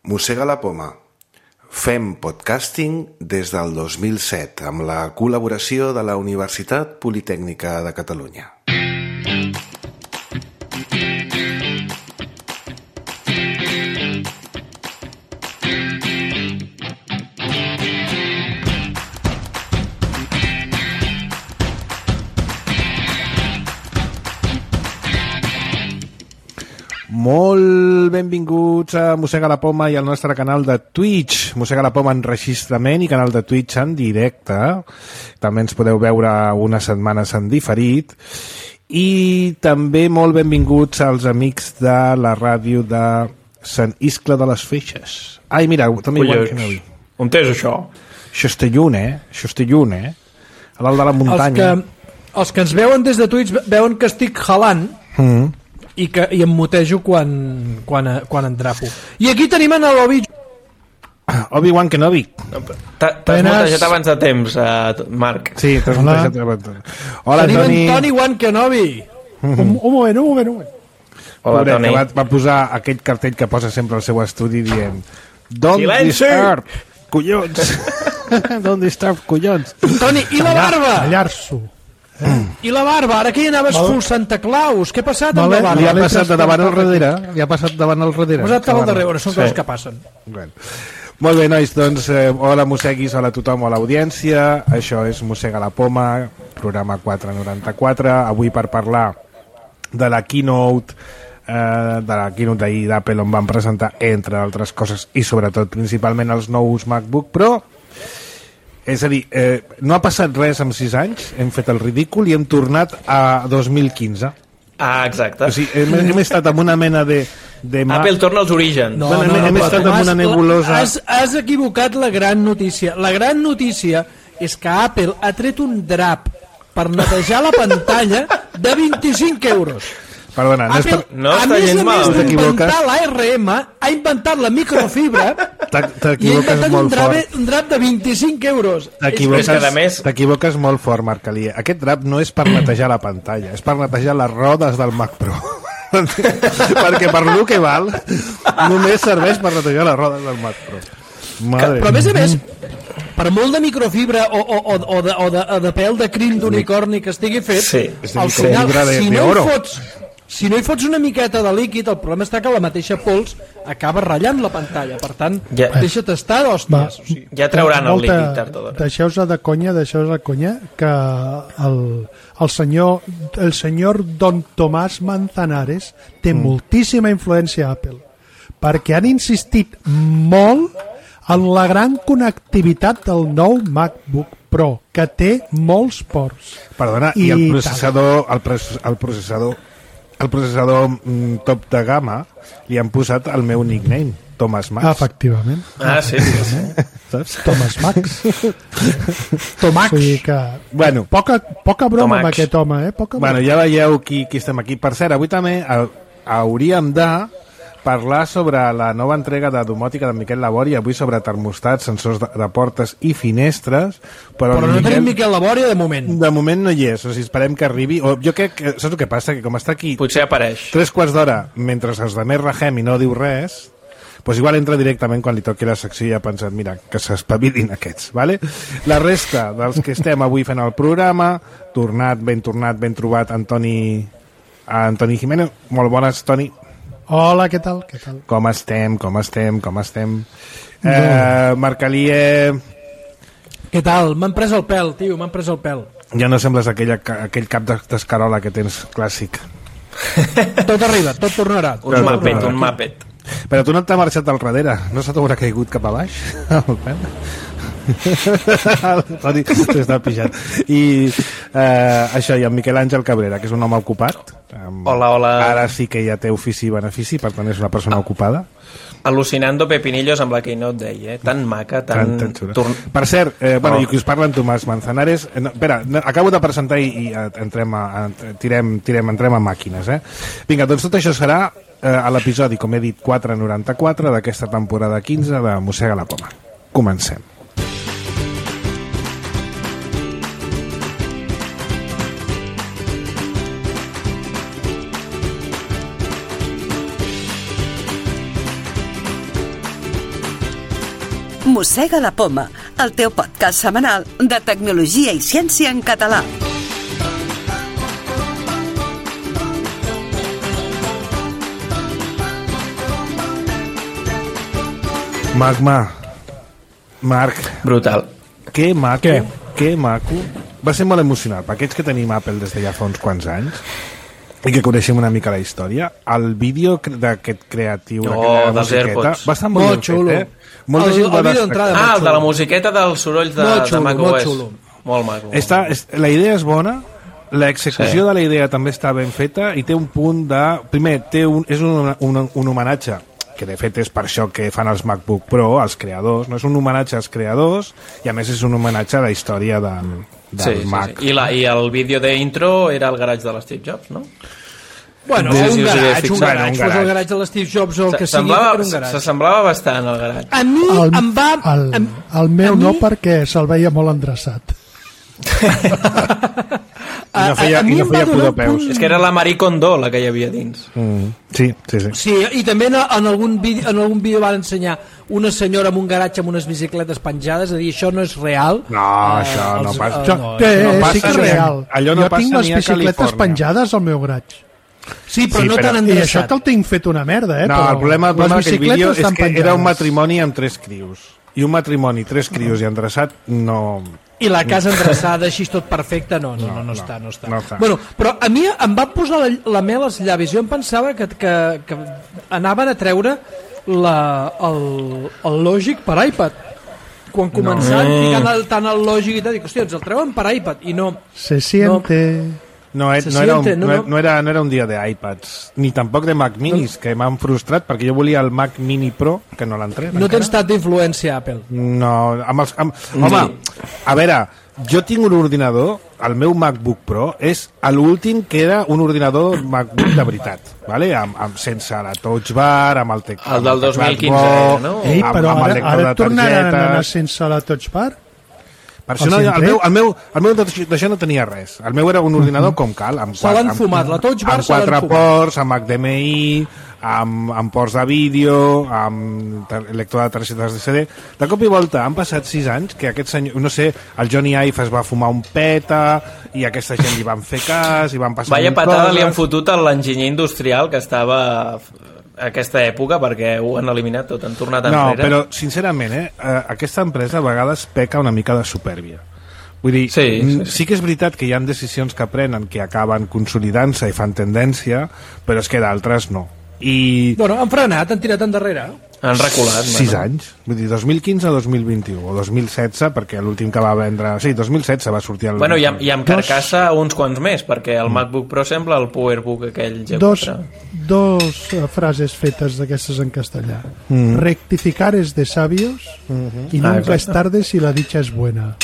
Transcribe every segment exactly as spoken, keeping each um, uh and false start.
Mossega la poma. Fem podcasting des del dos mil set amb la col·laboració de la Universitat Politècnica de Catalunya. Molt benvinguts a Mossega la Poma i al nostre canal de Twitch. Mossega la Poma en registrament i canal de Twitch en directe. També ens podeu veure unes setmanes en diferit. I també molt benvinguts als amics de la ràdio de Sant Iscle de les Feixes. Ai, mira, també igual que no vi. On és això? Això està lluny, eh? Això està lluny, eh? A dalt de la muntanya. Els que, els que ens veuen des de Twitch veuen que estic jalant. Mm. I, que, i em mutejo quan, quan, quan endrapo. I aquí tenim en l'Obi... Obi-Wan Kenobi. T'has mutejat abans de temps, uh, Marc. Sí, t'has mutejat abans de temps. Hola, tenim Toni. en Toni Wan Kenobi. Mm-hmm. un, un moment, un moment, un moment. Hola, Pobre, Toni. que va, va posar aquell cartell que posa sempre al seu estudi dient Don't Silenci! disturb, collons. Don't disturb, collons. Toni, i la barba? Allar-s'ho. I la barba? Ara que hi anaves Vale. full Santa Claus. Què ha passat Vale, amb la Li ha barba? passat de davant al darrere. Li ha passat davant al darrere. Ha passat al darrere, són Sí. coses que passen. Bueno. Molt bé, nois, doncs eh, hola mosseguis, hola a tothom, hola audiència. Això és Mossega la Poma, programa quatre noranta-quatre. Avui per parlar de la keynote eh, de la keynote d'ahir d'Apple, on van presentar, entre altres coses, i sobretot principalment els nous MacBook Pro. És a dir, eh, no ha passat res en sis anys, hem fet el ridícul i hem tornat a dos mil quinze. Ah, exacte. O sigui, hem, hem estat amb una mena de... de ma... Apple torna als orígens. No, Bueno, no, hem- no, hem però estat amb Tomàs, una nebulosa. Has, has equivocat la gran notícia. La gran notícia és que Apple ha tret un drap per netejar la pantalla de vint-i-cinc euros. Perdona, no és Apple, per... no a està més gens a mal, més d'inventar t'equivoques. l'A R M, ha inventat la microfibra i ha T'equivoques inventat un molt drap, fort. un drap de vint-i-cinc euros. T'equivoques, És que, a més- t'equivoques molt fort, Marc Alier. Aquest drap no és per netejar la pantalla, és per netejar les rodes del Mac Pro. Perquè per lo que val, només serveix per netejar les rodes del Mac Pro. Madre Però a més a més, per molt de microfibra o, o, o, o, de, o, de, o de pèl de crim d'unicorni que estigui fet, Sí, és de al final, microfibra de- si de no, oro. hi fots, si no hi fots una miqueta de líquid, el problema està que la mateixa pols acaba ratllant la pantalla. Per tant, Ja. deixa't estar d'hòsties. O sigui, Ja trauran el Molta- líquid tard o d'hora. Deixeu-se de conya, deixeu-se de conya que el, el senyor el senyor Don Tomàs Manzanares té mm. moltíssima influència a Apple, perquè han insistit molt en la gran connectivitat del nou MacBook Pro, que té molts ports. Perdona, i, I el processador, el, pres- el processador, el processador mm, top de gamma li han posat el meu nickname, Thomas Max. Efectivament. Ah, sí, sí, sí. Saps? Tomàs Max. Tomax. O sigui que... Bueno, Poca, poca broma Tomax. amb aquest home, eh? Poca bueno, broma. ja veieu qui, qui estem aquí. Per cert, avui també eh, hauríem de parlar sobre la nova entrega de domòtica de Miquel Labori, avui sobre termostats, sensors de, de portes i finestres, però, Però no tenim Miquel Labòria de moment. de moment no hi és, o sigui, esperem que arribi. O, jo crec que, saps el que passa? Que com està aquí Potser apareix. tres quarts d'hora mentre els de més rajem i no diu res, doncs igual entra directament quan li toqui la secció i ha pensat, mira, que s'espavilin aquests, vale? La resta dels que estem avui fent el programa, tornat, ben tornat, ben trobat, Antoni, Antoni Jiménez. Molt bones, Toni. Hola, què tal? Què tal? Com estem, com estem, com estem? Eh, Marc Alier, Què tal? M'han pres el pèl, tio, m'han pres el pèl. ja no sembles aquella, aquell cap de- d'escarola que tens clàssic. Tot arriba, tot tornarà. Un Tot mapet, tornarà. un mapet. Però tu no t'ha marxat al darrere, no se t'haurà caigut cap a baix el pèl? El Toni s'està pixant. I eh, això, i en Miquel Àngel Cabrera, que és un home ocupat. Um, Hola, hola. Ara sí que ja té ofici i benefici, per tant és una persona ocupada. Al·lucinando pepinillos amb la Keynote Day, eh? Tan maca, tan... Tan, tan xula. Torn- Per cert, eh, bueno, Oh. i qui us parla en Tomàs Manzanares, eh, no, espera, no, acabo de presentar i, i eh, entrem, a, a, tirem, tirem, entrem a màquines, eh? Vinga, doncs tot això serà eh, a l'episodi, com he dit, quatre noranta-quatre d'aquesta temporada quinze de Mossega la Poma. Comencem. Mossega la Poma, el teu podcast setmanal de tecnologia i ciència en català. Magma, Marc, Brutal. que maco, Què? que maco. Va ser molt emocionant, per aquests que tenim Apple des de ja fa uns quants anys i que coneixem una mica la història, el vídeo cre- d'aquest creatiu, Oh, d'aquella dels musiqueta, AirPods. va estar molt, Molt ben xulo. fet, eh? Molta El- gent el va vídeo destacar. d'entrada. Ah, molt el de la xulo. musiqueta dels sorolls de, Molt de xulo, molt macOS. xulo. Molt maco. Està, és, la idea és bona, l'execució Sí. de la idea també està ben feta i té un punt de... Primer, té un, és un, un, un homenatge, que de fet és per això que fan els MacBook Pro, als creadors, no és un homenatge als creadors i a més és un homenatge a la història del, del Sí, sí, Mac. sí. I, la, I el vídeo d'intro era el garatge de l'Steve Jobs, no? Bueno, Sí, un sí, us hi garatge, havia un fixat. garatge, Un fos garatge. el garatge de l'Steve Jobs o el que sigui, Semblava, era un garatge. s'assemblava bastant al garatge. A mi El, em va... el, em, el meu a no, mi- perquè se'l veia molt endreçat. I no feia, a mi i no em va feia donar pudor un peus. punt- És que era la Marie Kondo la que hi havia dins. Mm, sí, sí, sí. Sí, i també en, en, algun vídeo, en algun vídeo van ensenyar una senyora amb un garatge amb unes bicicletes penjades, a dir, això no és real. No, Eh, això no els- passa. eh, Jo, no, té, no passa sí que és ni a- real. allò no jo passa tinc les ni a bicicletes Califòrnia. penjades al meu garatge. Sí, però Sí, no però- tan I això endreçat. que el tinc fet una merda, eh? No, però el problema, el les problema d'aquell vídeo bicicletes és estan que era un penjades. matrimoni amb tres crios. I un matrimoni, tres crios i endreçat, no... I la casa endreçada així tot perfecte, no, no, no, no, no està, no està. no està. Bueno, però a mi em va posar la, la mel als llavis. Jo em pensava que, que, que anaven a treure la, el, el Logic per iPad. Quan començaven No. ficant el, tant el Logic i tal, dic, hòstia, ens el treuen per iPad. I no, Se siente... No, eh, Se no, era un, siente, no, no, no. no, era, no era un dia d'iPads, ni tampoc de Mac Minis, que m'han frustrat, perquè jo volia el Mac Mini Pro, que no l'han tret. no encara. tens tanta influència, Apple. No, amb els, amb, home, a veure, jo tinc un ordinador, el meu MacBook Pro és l'últim que era un ordinador MacBook de veritat, vale? amb, amb, sense la touch bar, amb el teclat. El del dos mil quinze, bo, no? Ei, amb, però amb el ara, lector ara de tornaran a anar targetes. sense la touch bar? Per això Els no, el, indrets? meu, el, meu, el meu d'això no tenia res. El meu era un ordinador com cal, amb, Se l'han amb- fumat, la touch bar amb se l'han quatre fumat. ports, amb H D M I, amb, amb ports de vídeo, amb tar- lector de targetes de C D. De cop i volta han passat sis anys que aquest senyor, no sé, el Johnny Ive es va fumar un peta i aquesta gent li van fer cas i van passar Vaya mil patada coses. li han fotut a l'enginyer industrial que estava a aquesta època perquè ho han eliminat tot, han tornat No, enrere. però sincerament, eh, eh, aquesta empresa a vegades peca una mica de supèrbia. Vull dir, Sí, mm, sí, sí. sí que és veritat que hi ha decisions que prenen que acaben consolidant-se i fan tendència, però és que d'altres no. I Bueno, han frenat, han tirat endarrere. Han reculat. sis bueno. anys, vull dir, dos mil quinze a dos mil vint-i-u, o dos mil setze, perquè l'últim que va vendre... Sí, dos mil setze va sortir el... Bueno, i amb, i amb carcassa uns quants més, perquè el MacBook Pro sembla el PowerBook aquell G Dos, quatre. dos eh, frases fetes d'aquestes en castellà. Rectificar es de sabios y Ah, nunca es exacte. tarde si la dicha es buena.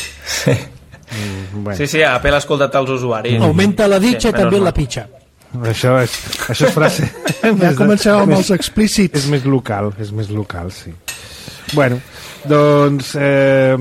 Bueno, Sí, sí, Apple ha escoltat els usuaris. Augmenta la ditxa i menys també mal. la pitxa. això és, això és frase... Ja més de- comencem amb més- els explícits. És més local, és més local, sí. Bueno, doncs... Eh,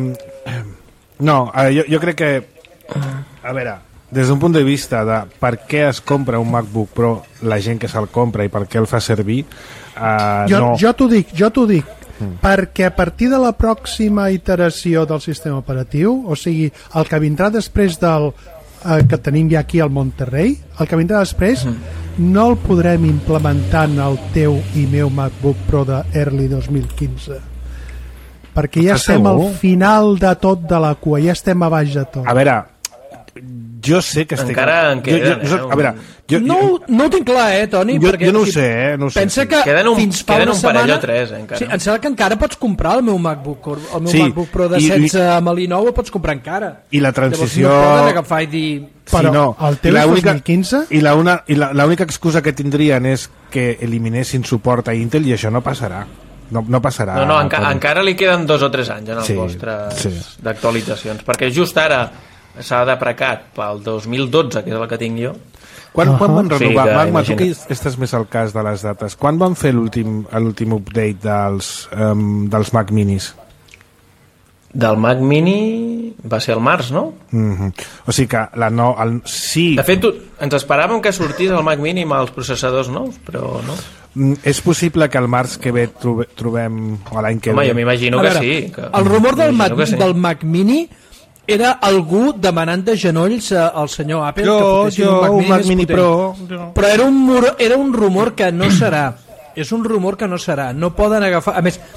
no, eh, jo, jo crec que... A veure, des d'un punt de vista de per què es compra un MacBook Pro, la gent que se'l compra i per què el fa servir, eh, Jo, no... jo t'ho dic, jo t'ho dic, perquè a partir de la pròxima iteració del sistema operatiu, o sigui, el que vindrà després del eh, que tenim ja aquí al Monterrey, el que vindrà després no el podrem implementar en el teu i meu MacBook Pro de Early dos mil quinze, perquè ja Estàs estem al segur? final de tot de la cua, ja estem a baix de tot. A veure, jo sé que estic... Encara en jo, jo, queden, jo, eh? a veure, jo, No, no ho tinc clar, eh, Toni? jo, perquè, jo no o ho sigui, sé, eh? No ho sé, Pensa sí. que Queden un- fins fa queden una un parell setmana... o tres, eh, encara. Sí, em sembla que encara pots comprar el meu MacBook, el meu Sí, MacBook Pro de i- i- setze amb l'i nou el pots comprar encara. I la transició... Llavors no poden agafar i dir... Però sí, no. el teu I la és única- dos mil quinze? I la una- i la- l'única excusa que tindrien és que eliminessin suport a Intel i això no passarà. No, no passarà. No, no, enca Toni. encara li queden dos o tres anys en els Sí, vostres sí. d'actualitzacions, perquè just ara s'ha deprecat pel dos mil dotze, que és el que tinc jo. Quan, quan van Sí, renovar? que Magma, tu que imagina't. estàs més al cas de les dates, quan van fer l'últim l'últim update dels, um, dels Mac Minis? Del Mac Mini va ser el març, no? Mm-hmm. O sigui que la no, el, sí... De fet, tu, ens esperàvem que sortís el Mac Mini amb els processadors nous, però no. Mm, és possible que el març que ve trobe, trobem, o l'any que Home, ve... jo m'imagino que sí. Que... El rumor del Mac, sí. del Mac Mini era algú demanant de genolls al senyor Apple jo, que fotessin jo, un Mac Mini, Mac Mini Pro... Jo. Però era un, mur, era un rumor que no serà. És un rumor que no serà. No poden agafar... A més,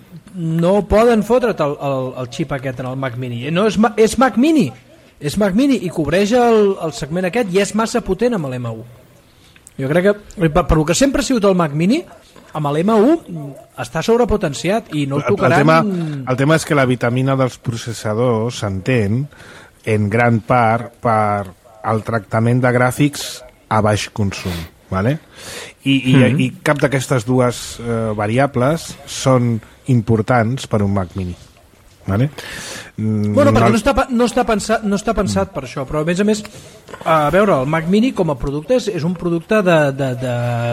no poden fotre't el, el, el xip aquest en el Mac Mini. No, és, és Mac Mini. És Mac Mini i cobreix el, el segment aquest i és massa potent amb l'M un. Jo crec que, per, per el que sempre ha sigut el Mac Mini, amb l'M un està sobrepotenciat i no el tocaran... El tema, el tema és que la vitamina dels processadors s'entén en gran part per el tractament de gràfics a baix consum, ¿vale? I, i, mm-hmm. i cap d'aquestes dues eh, variables són importants per un Mac Mini, ¿vale? Mm, bueno, perquè no, no, està, no, està pensat, no està pensat mm. per això, però a més a més, a veure, el Mac Mini com a producte és, és un producte de... de, de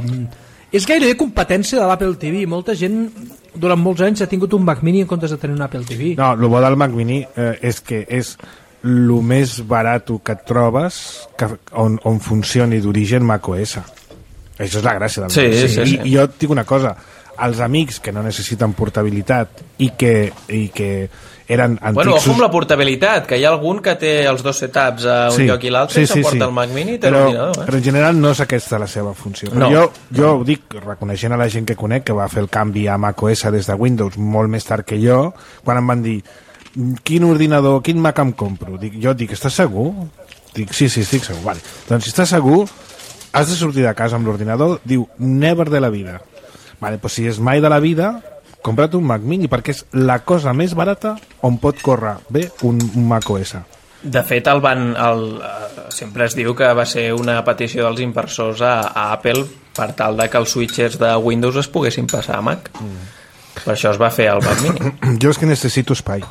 és gairebé competència de l'Apple T V. Molta gent durant molts anys ha tingut un Mac Mini en comptes de tenir un Apple T V. No, el bo del Mac Mini eh, és que és el més barat que et trobes que, on, on funcioni d'origen macOS. Això és la gràcia del sí, Mac. Sí, sí, sí. I, I jo et dic una cosa, els amics que no necessiten portabilitat i que, i que eren antics... Bueno, ojo amb la portabilitat, que hi ha algun que té els dos setups a un sí, lloc i l'altre sí, i s'emporta sí, sí. el Mac Mini i té però, l'ordinador. Eh? Però en general no és aquesta la seva funció. Però no. Jo, jo ho dic, reconeixent a la gent que conec, que va fer el canvi a macOS des de Windows molt més tard que jo, quan em van dir quin ordinador, quin Mac em compro? Dic, jo dic, estàs segur? Dic, sí, sí, estic segur. Vale. Doncs si estàs segur, has de sortir de casa amb l'ordinador, diu, never de la vida. Vale, doncs si és mai de la vida, compra't un Mac Mini, perquè és la cosa més barata on pot córrer bé un, un macOS. De fet, el van, el, sempre es diu que va ser una petició dels inversors a, a Apple per tal de que els switchers de Windows es poguessin passar a Mac. Mm. Per això es va fer el Mac Mini. Jo és que necessito espai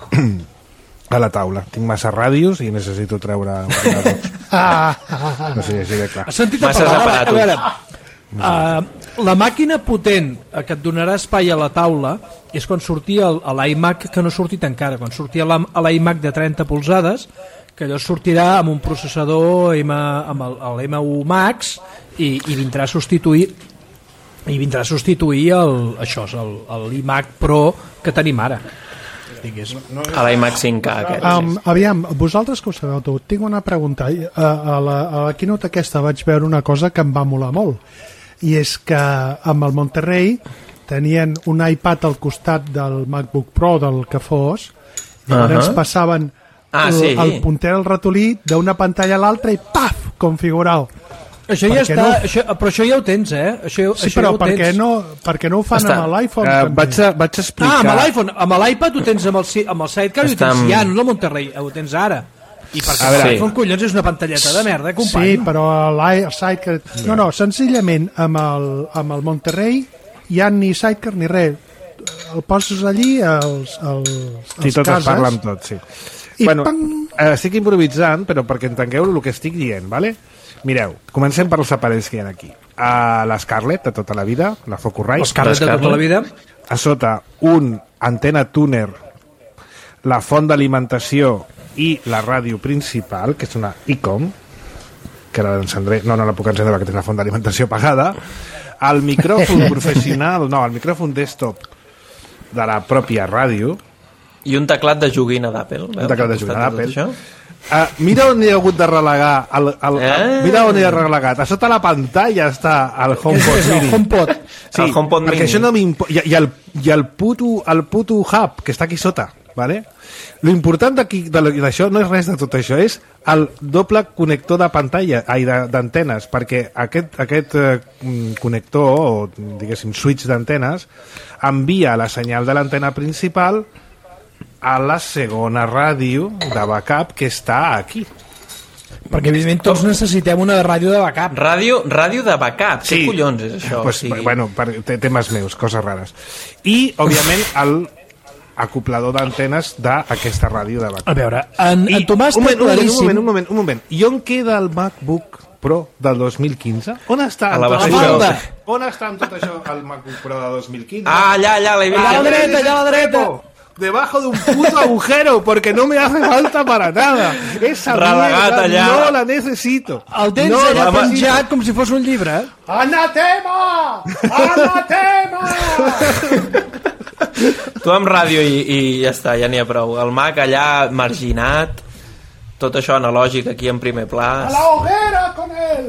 a la taula. Tinc massa ràdios i necessito treure ordinadors. No sé, així de clar. Has sentit a parlar? A veure, uh, la màquina potent que et donarà espai a la taula és quan sortia l'iMac, que no ha sortit encara, quan sortia l'iMac de trenta polzades, que allò sortirà amb un processador M, amb l'M un Max i, i vindrà a substituir i vindrà a substituir el, això, l'iMac Pro que tenim ara. A l'iMac cinc K aquest. Um, aviam, vosaltres que ho sabeu tot, tinc una pregunta. A, a, la, a la keynote aquesta vaig veure una cosa que em va molar molt, i és que amb el Monterrey tenien un iPad al costat del MacBook Pro, del que fos, llavors uh-huh. passaven ah, el, sí. el punter al ratolí d'una pantalla a l'altra i paf, configurar-ho. Això ja està, no? això, però això ja ho tens, eh? Això, sí, això però ja per, què no, per què no ho fan està. amb l'iPhone? Uh, vaig, a, vaig a explicar... Ah, amb l'iPhone, amb l'iPad ho tens amb el, amb el Sidecar i ho tens ja, no el Monterrey, ho tens ara. I perquè l'iPhone, sí. collons, és una pantalleta de merda, company. Sí, però el Sidecar... No, no, senzillament amb el, amb el Monterrey hi ha ni Sidecar ni res. El poses allí, els, els, els sí, tot cases... es parla amb tot, sí. I bueno, pam! Estic improvisant, però perquè entengueu el que estic dient, ¿vale? Mireu, comencem per els aparells que hi ha aquí. Uh, la Scarlett, de tota la vida, la Focusrite. La Scarlett de tota la vida. A sota, un antena tuner, la font d'alimentació i la ràdio principal, que és una ICOM, que ara l'encendré... No, no la puc encendre perquè té la font d'alimentació apagada. El micròfon professional... No, el micròfon desktop de la pròpia ràdio. I un teclat de joguina d'Apple. Un teclat de joguina d'Apple. Uh, mira on hi ha hagut de relegar el, el, el, eh? Mira on hi ha relegat a sota la pantalla està el HomePod és Mini. El HomePod. Sí, el HomePod perquè Mini. això no m'importa. I, i, el, i el, puto, el puto hub que està aquí sota, ¿vale? Lo important d'això no és res de tot això, és el doble connector de pantalla, ai, d'antenes, perquè aquest, aquest eh, connector o diguéssim switch d'antenes envia la senyal de l'antena principal a la segona ràdio de backup que està aquí. Perquè evidentment tots necessitem una ràdio de backup. Ràdio, ràdio de backup, sí. Què collons és això? Pues, o sigui... Bueno, per temes meus, coses rares. I, òbviament, el acoplador d'antenes d'aquesta ràdio de backup. A veure, en, I, en Tomàs un té moment, claríssim... Un moment, un moment, un moment. I on queda el MacBook Pro del dos mil quinze? On està? A la tot basura. això? On està amb tot això el MacBook Pro del dos mil quinze? Ah, allà, allà, l'he vist. Allà a la dreta, allà a la dreta. debajo de un puto agujero porque no me hace falta para nada. Esa Relegat mierda allà. no la necesito. El tens no allà la penjat com si fos un llibre. Anatema! Anatema! Tu amb ràdio i, i ja està, ja n'hi ha prou. El Mac allà marginat, tot això analògic aquí en primer pla. A la hoguera con él!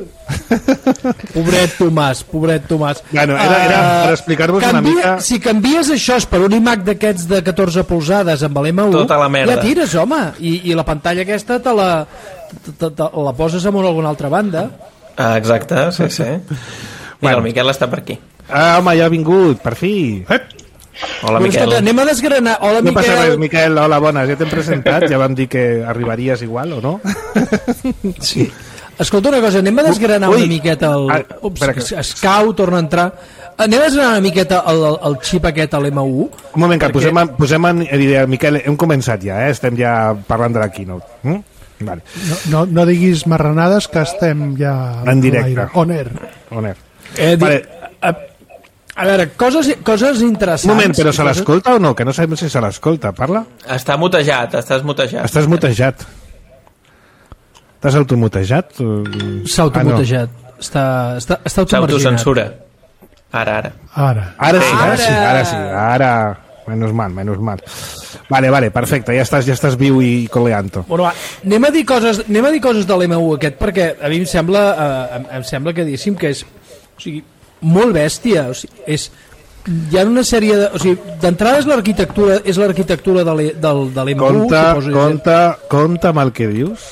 Pobret Tomàs, pobret Tomàs. Bueno, era, era per explicar-vos una mica... Si canvies això per un iMac d'aquests de catorze polzades amb l'M u, Tota la merda. ja tires, home. I, i la pantalla aquesta te la, te, te, la poses en alguna altra banda. Ah, exacte, sí, sí. Mira, Bueno. el Miquel està per aquí. Ah, home, ja ha vingut, per fi. Hola, Però, Miquel. escolta, anem a desgranar. Hola, No passa res, Miquel. Miquel, hola, bones, ja t'hem presentat, ja vam dir que arribaries igual, o no? Sí. Escolta una cosa, anem a desgranar Ui. una miqueta el... Ah, Ups, espera que- escau, torna a entrar. Anem a desgranar una miqueta el, el, el xip aquest a l'M u. Un moment, que Perquè- posem, en, posem en idea, Miquel, hem començat ja, eh? Estem ja parlant de la keynote. Mm? Vale. No, no, no diguis marranades, que estem ja... En directe. a l'aire. On air. On és? Eh, di... Vale. a, a veure, coses, coses interessants. Un moment, però se Coses- l'escolta o no? Que no sabem si se l'escolta. Parla? Està mutejat, estàs mutejat. Estàs mutejat. T'has automutejat? S'ha automutejat. està, està, està automarginat. S'autocensura. Ara, ara. Ara. Ara sí, ara Ara. sí, ara sí. Ara... Menos mal, menos mal. Vale, vale, perfecte, ja estàs, ja estàs viu i coleanto. Bueno, va, anem a dir coses, anem a dir coses de l'M u aquest, perquè a mi em sembla, eh, em, em sembla que diguéssim que és, o sigui, molt bèstia, o sigui, és, hi ha una sèrie de, o sigui, d'entrada és l'arquitectura, és l'arquitectura de l'E- del- de l'M u, Compte, suposo, compte, compte amb el que dius,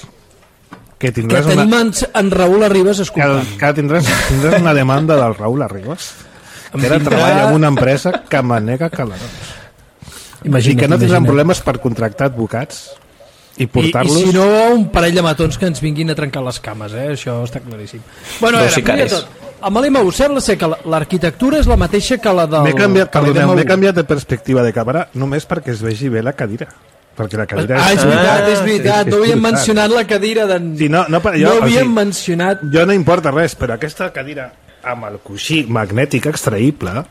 que que tindràs tenim una, en, en Raül Arribas que, escoltant. que tindràs, tindràs una demanda del Raül Arribas, que ara tindrà- treballa en una empresa que manega calarons. I Imagina't, que no tindran imagina't. problemes per contractar advocats i I, I portar-los... si no, un parell de matons que ens vinguin a trencar les cames, eh? Això està claríssim. Bueno, a Dos veure, primer de sicaris. tot, amb l'M u sembla ser que la- l'arquitectura és la mateixa que la del... M'he canviat, que la perdoneu, d'M u. m'he canviat de perspectiva de càmera només perquè es vegi bé la cadira. Perquè la cadira Ah, és veritat, és sí, veritat. sí, No havíem és veritat. mencionat la cadira d'en... Sí, no, no, però jo, no o havíem sigui, mencionat... Jo no importa res, però aquesta cadira amb el coixí magnètic extraïble...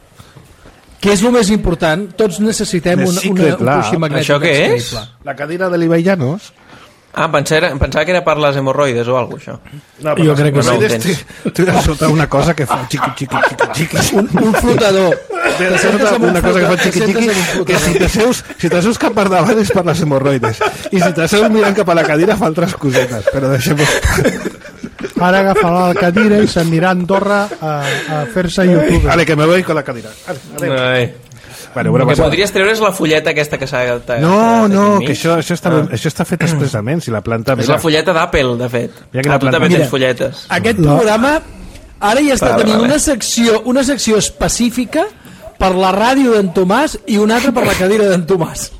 Que és el més important. Tots necessitem The un, una, Secret un Lab. coixí magnètic Això què és? extraïble. La cadira de l'Ibai Llanos... Ah, pensava, pensava que era per les hemorroides o alguna cosa, això. No, Jo crec que no. hemorroides té- té a sota una cosa que fa xiqui, xiqui, xiqui, xiqui. Un, un flotador. Té a Te sota sentes amb un una cosa que fa flotador, xiqui, te sentes xiqui, amb un que si flotador. t'asseus si t'asseus cap per davant és per les hemorroides. I si t'asseus mirant cap a la cadira fa altres cosetes, però deixem-ho... Ara agafarà la cadira i s'anirà a Andorra a, a fer-se youtuber. Vale, que me voy con la cadira. Adéu. Ai. Bueno, una El que passada. podries treure és la fulleta aquesta que s'ha... No, no, que això, això, està, això està fet expressament, si la planta... És la fulleta d'Apple, de fet. Mira quina Ah, tu planta. també Mira. tens fulletes. Aquest La- programa ara ja està Vale, tenint vale. una secció, una secció específica per la ràdio d'en Tomàs i una altra per la cadira d'en Tomàs.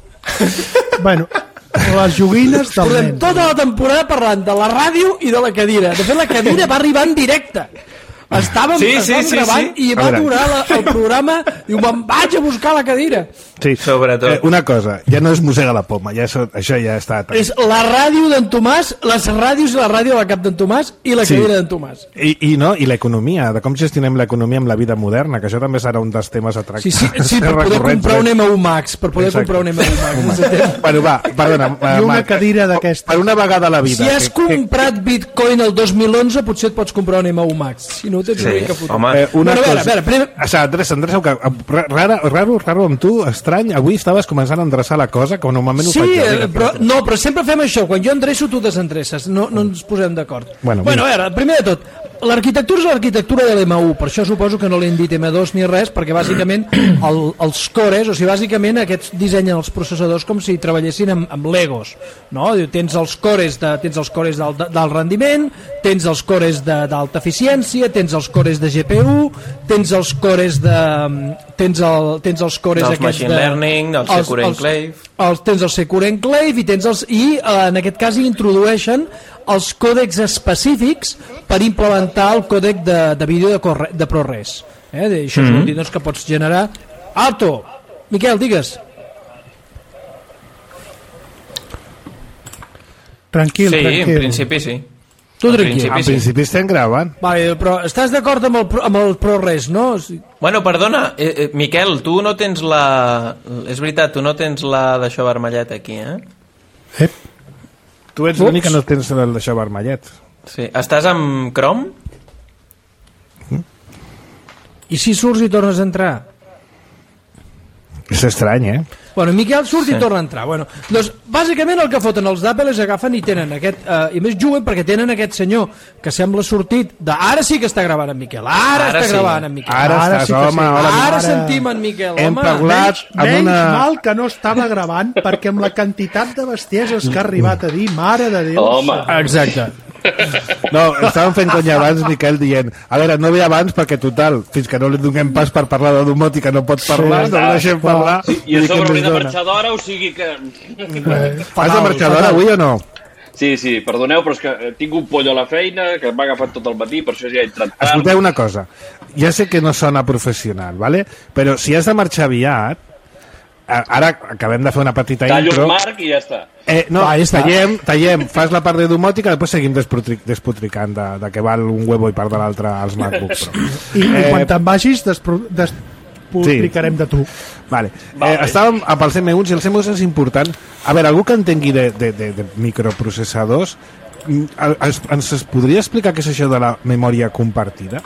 Bueno, les joguines del Portem nen. tota la temporada parlant de la ràdio i de la cadira. De fet, la cadira va arribar en directe. Estàvem, Sí, sí, estàvem sí, gravant sí. i A va veure. durar la, el programa i me'n vaig a buscar la cadira. Sí. Sobretot. Eh, una cosa, ja no és mossega la poma, ja això, això ja està... És la ràdio d'en Tomàs, les ràdios i la ràdio de la cap d'en Tomàs i la Sí. cadira d'en Tomàs. I, i, no, i l'economia, de com gestionem l'economia amb la vida moderna, que això també serà un dels temes a tractar. Sí, sí, sí per poder comprar un M u Max, per poder Exacte. comprar un M u Max. necessitem- Bueno, va, perdona. eh, I una Marc, cadira d'aquesta. Per una vegada a la vida. Si has que- que- comprat Bitcoin el dos mil onze, potser et pots comprar un M u Max. Si no, tens Sí, una mica fotut. home. Eh, una Bueno, a veure, cosa... a veure, primer- O sigui, endreça, endreça, que, raro, raro, raro amb tu, estrany, avui estaves començant a endreçar la cosa, que normalment ho Sí, faig jo. eh, Vinga, però, espera. no, però sempre fem això. Quan jo endreço, tu desendreces. No, no ens posem d'acord. Bueno, bueno, a vinga. veure, primer de tot, l'arquitectura és l'arquitectura de l'M u. Per això suposo que no li han dit M dos ni res, perquè bàsicament el, els cores, o sigui, bàsicament aquests dissenyen els processadors com si treballessin amb, amb Legos. No? Diu, tens els cores de, tens els cores d'alt d'alt rendiment, tens els cores de- d'alta eficiència, tens els cores de G P U, tens els cores de... tens, el, tens els cores Dels aquests machine de, learning, del els- Secure els- Enclave. els, tens el Secure Enclave i, tens els, i eh, en aquest cas hi introdueixen els còdecs específics per implementar el còdec de, de vídeo de, corre, de ProRes. Eh? De- Això mm -hmm. vol dir doncs, que pots generar... Alto! Miquel, digues. Tranquil, Sí, tranquil. en principi sí. Tu tranquil. En principi estem gravant. Vale, però estàs d'acord amb, el, amb el ProRes, no? Bueno, perdona, eh, eh, Miquel, tu no tens la... És veritat, tu no tens la d'això vermellet aquí, eh? Ep. Tu ets l'únic que no tens el d'això vermellet. Sí. Estàs amb Chrome? I si surts i tornes a entrar? És estrany, eh? Bueno, Miquel surt Sí. i torna a entrar. Bueno, doncs, bàsicament el que foten els d'Apple és agafen i tenen aquest... Eh, I més juguen perquè tenen aquest senyor que sembla sortit de... Ara sí que està gravant en Miquel. Ara, Ara està sí. gravant en Miquel. Ara, Ara estàs, sí que home, sí. hola, Ara, ara- sentim en Miquel, Hem home. parlat amb Menys una... mal que no estava gravant, perquè amb la quantitat de bestieses que ha arribat a dir, mare de Déu... Home. Exacte. No, estàvem fent conya abans, Miquel, dient a veure, no ve abans perquè, total, fins que no li donem pas per parlar de domòtica no pot parlar, Sí, no el deixem parlar. I a Vull dir, sobre què m'he més de dona? marxar d'hora, o sigui que... Eh, Has de marxar d'hora avui o no? Sí, sí, perdoneu, però és que tinc un pollo a la feina que m'ha agafat tot el matí, per això ja he entrat tard. Escolteu una cosa, ja sé que no sona professional, ¿vale? Però si has de marxar aviat, a- ara acabem de fer una petita Tallo intro... el Marc i ja està. Eh, no, Va, ja està. tallem, tallem, fas la part de domòtica, després seguim despotric, despotricant de, de què val un huevo i part de l'altre als MacBook Pro. I, i Eh, quan te'n vagis, despro- despotricarem de tu. Vale. Vale. Eh, estàvem amb els M uns i els M uns és important. A veure, algú que entengui de, de, de, de microprocessadors, mm, ens, ens es podria explicar què és això de la memòria compartida?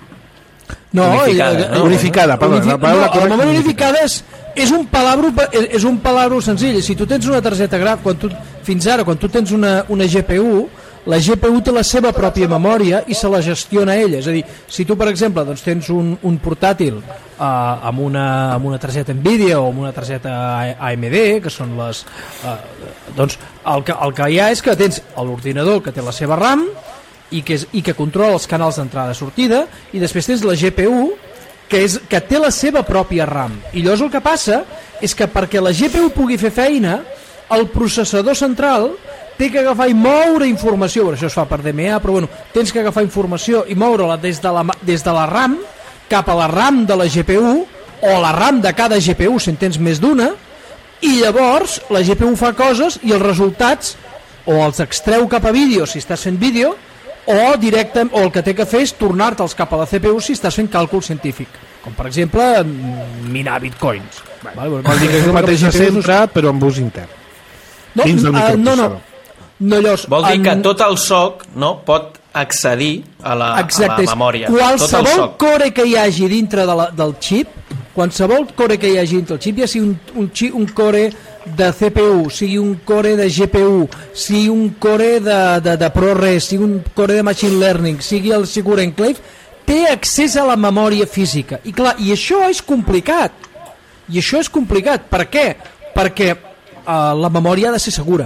No, Unificada, i- no? Unificada, perdó, Unifi- la paraula no, correcta, la memòria unificada. unificada és, és un palabro és, és un palabro senzill. Si tu tens una targeta graf, quan tu, fins ara, quan tu tens una, una G P U, la G P U té la seva pròpia memòria i se la gestiona ella. És a dir, si tu, per exemple, doncs, tens un, un portàtil eh, amb, una, amb una targeta Nvidia o amb una targeta A M D, que són les... Eh, doncs el que, el que hi ha és que tens l'ordinador que té la seva RAM i que, és, i que controla els canals d'entrada i sortida, i després tens la G P U que, és, que té la seva pròpia RAM. I llavors el que passa és que perquè la G P U pugui fer feina, el processador central té que agafar i moure informació, però això es fa per D M A, però bueno, tens que agafar informació i moure-la des de la, des de la RAM cap a la RAM de la G P U o la RAM de cada G P U, si en tens més d'una, i llavors la G P U fa coses i els resultats o els extreu cap a vídeo si estàs fent vídeo, o directe, o el que té que fer és tornar-te'ls cap a la C P U si estàs fent càlcul científic, com per exemple minar bitcoins. Vale, Vol dir que és el mateix de sempre, però amb ús intern. no, dins del uh, no, no, microprocessador. no, llavors, Vol dir que en- tot el S O C, no, pot accedir a la, Exacte, a la memòria. és Tot el S qualsevol O C. core que hi hagi dintre de la, del xip, qualsevol core que hi hagi dintre del xip, ja sigui un, un, xip, un core de C P U, sigui un core de G P U, sigui un core de, de, de ProRes, sigui un core de Machine Learning, sigui el Secure Enclave, té accés a la memòria física. I clar, i això és complicat. I això és complicat. Per què? Perquè uh, la memòria ha de ser segura.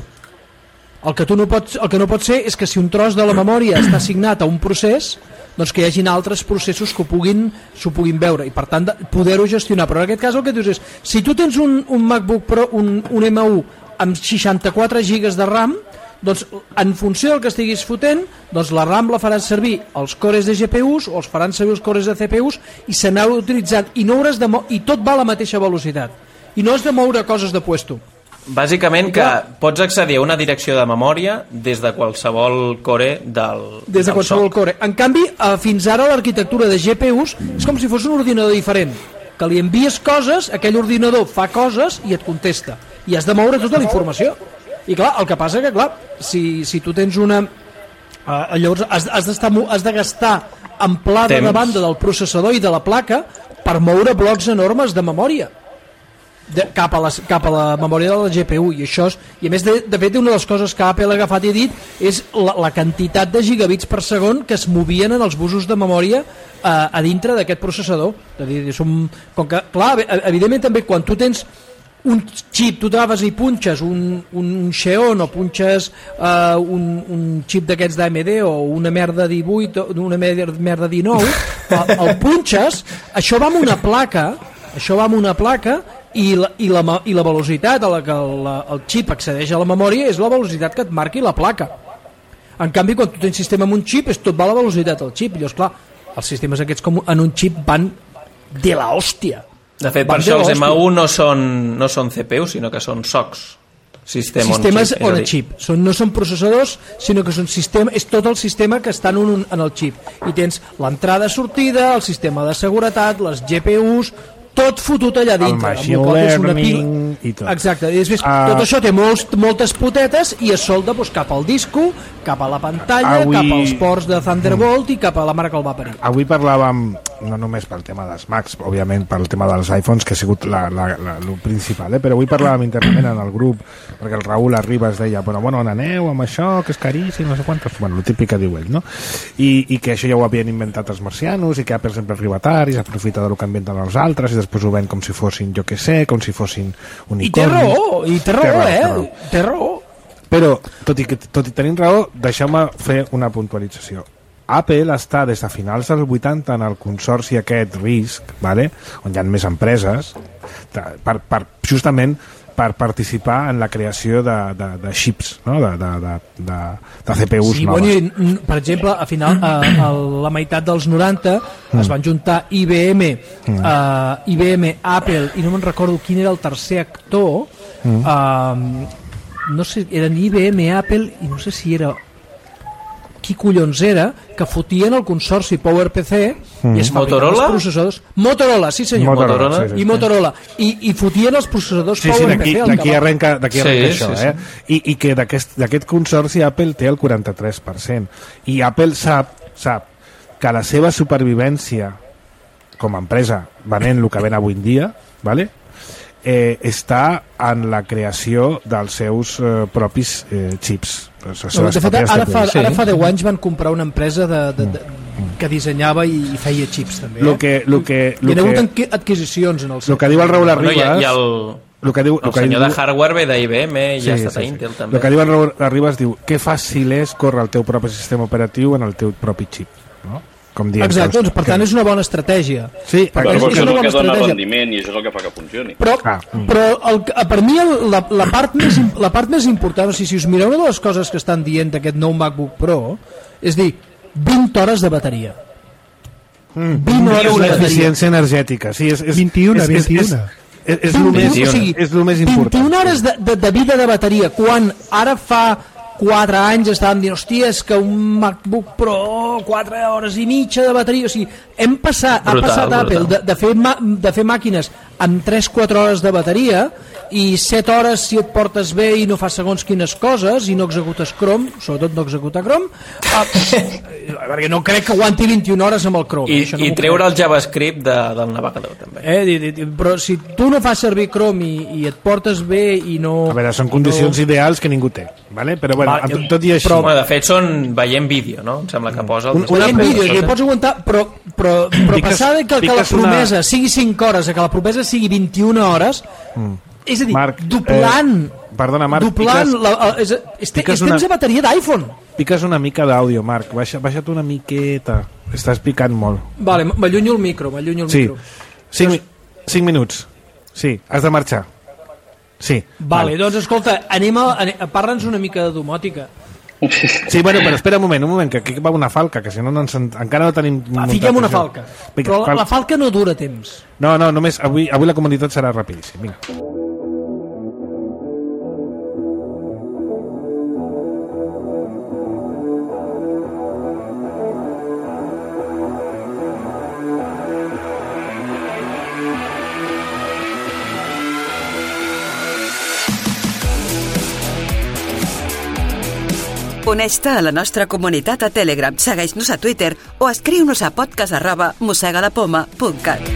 El que, tu no pots, el que no pot ser és que si un tros de la memòria està assignat a un procés, doncs que hi hagin altres processos que ho puguin, s'ho puguin veure i per tant de- poder-ho gestionar. Però en aquest cas el que dius és, si tu tens un, un MacBook Pro, un, un M u amb seixanta-quatre gigas de RAM, doncs en funció del que estiguis fotent, doncs la RAM la faran servir els cores de G P Us o els faran servir els cores de C P Us i s'anava utilitzant i, no hauràs de mo- i tot va a la mateixa velocitat i no has de moure coses de puesto. Bàsicament que pots accedir a una direcció de memòria des de qualsevol core del, Des de del qualsevol S O C. core. En canvi, eh, fins ara l'arquitectura de G P Us és com si fos un ordinador diferent, que li envies coses, aquell ordinador fa coses i et contesta. I has de moure tota la informació. I clar, el que passa que, clar, si, si tu tens una... Eh, llavors has, has, d'estar, mo- has de gastar amplada Temps. de banda del processador i de la placa per moure blocs enormes de memòria. De, cap, a les, cap a la memòria de la G P U i això és, i a més de, de fet una de les coses que Apple ha agafat i ha dit és la, la quantitat de gigabits per segon que es movien en els busos de memòria eh, a dintre d'aquest processador. És a dir, som, com que, clar, evidentment també quan tu tens un xip, tu trobes i punxes un, un Xeon o punxes uh, un, un xip d'aquests d'A M D o una merda divuit o una merda, merda dinou, el, el punxes, això va amb una placa, això va amb una placa i la, i la, i la velocitat a la que el, el xip accedeix a la memòria és la velocitat que et marqui la placa. En canvi, quan tu tens sistema amb un xip, és tot va a la velocitat del xip. I llavors, clar, els sistemes aquests com en un xip van de la hòstia. De fet, per Van de això els l'hòstia. M u no són, no són C P U, sinó que són S O Cs. Sistema sistemes on chip, on a chip. Són, no són processadors, sinó que són sistema, és tot el sistema que està en, un, en el chip. I tens l'entrada-sortida, el sistema de seguretat, les G P Us, tot fotut allà dintre. El machine learning i tot. Exacte. I després, uh, tot això té molts, moltes potetes i es solda doncs, cap al disco, cap a la pantalla, avui... cap als ports de Thunderbolt i cap a la mare que el va parir. Avui parlàvem, no només pel tema dels Macs, òbviament pel tema dels iPhones, que ha sigut la, la, la, el principal, eh? Però avui parlàvem internament en el grup, perquè el Raül Arribas deia, bueno, bueno, on aneu amb això, que és caríssim, no sé quantes, bueno, el típic que diu ell, no? I, i que això ja ho havien inventat els marcianos, i que Apple sempre arriba tard, i s'aprofita del que inventen els altres, i després ho ven com si fossin, jo què sé, com si fossin unicorns. I té raó, i té raó, té raó eh? Té raó. Té raó. Però, tot i, que, tot i tenint raó, deixeu-me fer una puntualització. Apple està des de finals dels vuitanta en el consorci aquest RISC, vale? On hi ha més empreses, per, per, justament per participar en la creació de, de, de chips, no? de, de, de, de, de C P Us sí, noves. Bueno, per exemple, a final, a, a la meitat dels noranta mm. es van juntar I B M, mm. uh, I B M, Apple, i no me'n recordo quin era el tercer actor, mm. uh, no sé, eren I B M, Apple, i no sé si era... qui collons era, que fotien el consorci PowerPC mm. i es fabricaven els processadors. Motorola, sí senyor. Motorola, sí, sí, I Motorola. I, i fotien els processadors sí, sí, PowerPC. Sí, d'aquí arrenca, d'aquí sí, arrenca sí, això, sí, eh? I, i que d'aquest consorci Apple té el quaranta-tres per cent. I Apple sap, sap que la seva supervivència com a empresa venent el que ven avui en dia, ¿vale? eh, està en la creació dels seus eh, propis eh, xips. No, de fet, ara fa, ara fa deu anys van comprar una empresa de, de, de, que dissenyava i feia xips també, eh? Lo que, lo que, lo hi ha hagut que, adquisicions en el el que diu el Raül Arribas, bueno, i, i el, lo que diu, el lo que senyor diu, de hardware ve d'I B M i sí, ja ha estat sí, a Intel sí. també. El que diu el Raül Arribas diu que fàcil és córrer el teu propi sistema operatiu en el teu propi xip, no? Com dient, exacte, doncs, per tant és una bona estratègia. Sí, però és, això és, és el que dona estratègia. rendiment i això és el que fa que funcioni. Però, ah, mm. però el, per mi el, la, la, part més, la part més important, o sigui, si us mireu una de les coses que estan dient d'aquest nou MacBook Pro, és dir, vint hores de bateria. Mm. vint hores de bateria. Eficiència energètica. Sí, és, és, vint-i-una, és, és, vint-i-una. És, és, és, el més, o sigui, és el més important. vint-i-una hores de, de, de vida de bateria, quan ara fa quatre anys estàvem dient, hòstia, és que un MacBook Pro, quatre hores i mitja de bateria, o sigui, hem passat, brutal, ha passat brutal. Apple de, de, fer ma, de fer màquines amb tres quatre hores de bateria i set hores si et portes bé i no fas segons quines coses i no executes Chrome, sobretot no executar Chrome, ah, perquè no crec que aguanti vint-i-una hores amb el Chrome. I, això no i treure el JavaScript de, del navegador també. Eh, di, di, però si tu no fas servir Chrome i, i et portes bé i no... A veure, són condicions no... ideals que ningú té, vale? Però bueno, Va, tot, tot i així... Però, bueno, de fet són veient vídeo, no? Em sembla que posa... Un, veient vídeo, i pots aguantar, però, però, però passar de que, que la promesa una... sigui cinc hores, que la promesa sigui vint-i-una hores... Mm. És a dir, Marc, doblant, eh, perdona, Marc, doblant piques, la, la, és, és, és temps de bateria d'iPhone. Piques una mica d'àudio, Marc, baixa, baixa't una miqueta, estàs picant molt. Vale, m'allunyo el micro, m'allunyo el sí. micro. Cinc, Però... cinc minuts, sí, has de marxar. Sí. Vale, vale. Doncs escolta, anem a, anem, parla'ns una mica de domòtica. Sí, bueno, però espera un moment, un moment, que aquí va una falca, que si no, no ens, encara no tenim... Va, fiquem una falca. Vinga, però la, fal... la falca no dura temps. No, no, només avui, avui la comunitat serà rapidíssim, vinga. Uneix-te a la nostra comunitat a Telegram, segueix-nos a Twitter o escriu-nos a podcast arroba mossegalapoma punt cat.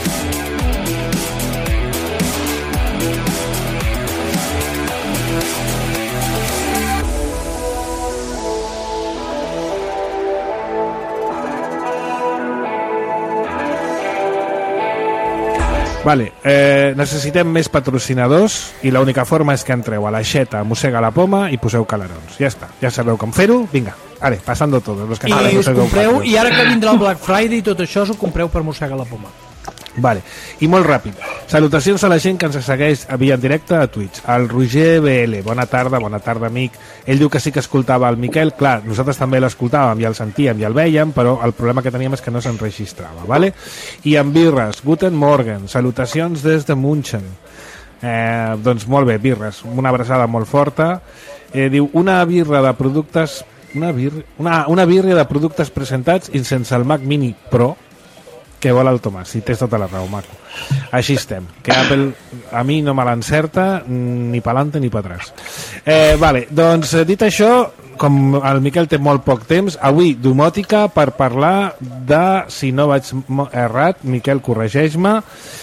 Vale, eh, necessitem més patrocinadors i l'única forma és que entreu a l'aixeta, mossega la poma i poseu calarons. Ja està, ja sabeu com fer-ho, vinga, ara, passant tot. Los que I, us compreu, I ara que vindrà el Black Friday i tot això, us ho compreu per mossega la poma. Vale, i molt ràpid. Salutacions a la gent que ens segueix via en directe a Twitch. El Roger B L, bona tarda, bona tarda, amic. Ell diu que sí que escoltava el Miquel. Clar, nosaltres també l'escoltàvem i el sentíem i el veiem, però el problema que teníem és que no s'enregistrava, vale? I en Birres, Guten Morgen, salutacions des de Munchen. Eh, doncs molt bé, birres, una abraçada molt forta. Eh, diu, una birra de productes... Una, bir... una, una birra de productes presentats i sense el Mac Mini Pro que vol el Tomàs, si tens tota la raó, maco. Així estem, que Apple a mi no me l'encerta ni pa'lante ni pa atrás. Eh, vale, doncs dit això, com el Miquel té molt poc temps, avui domòtica per parlar de, si no vaig errat, Miquel, corregeix-me,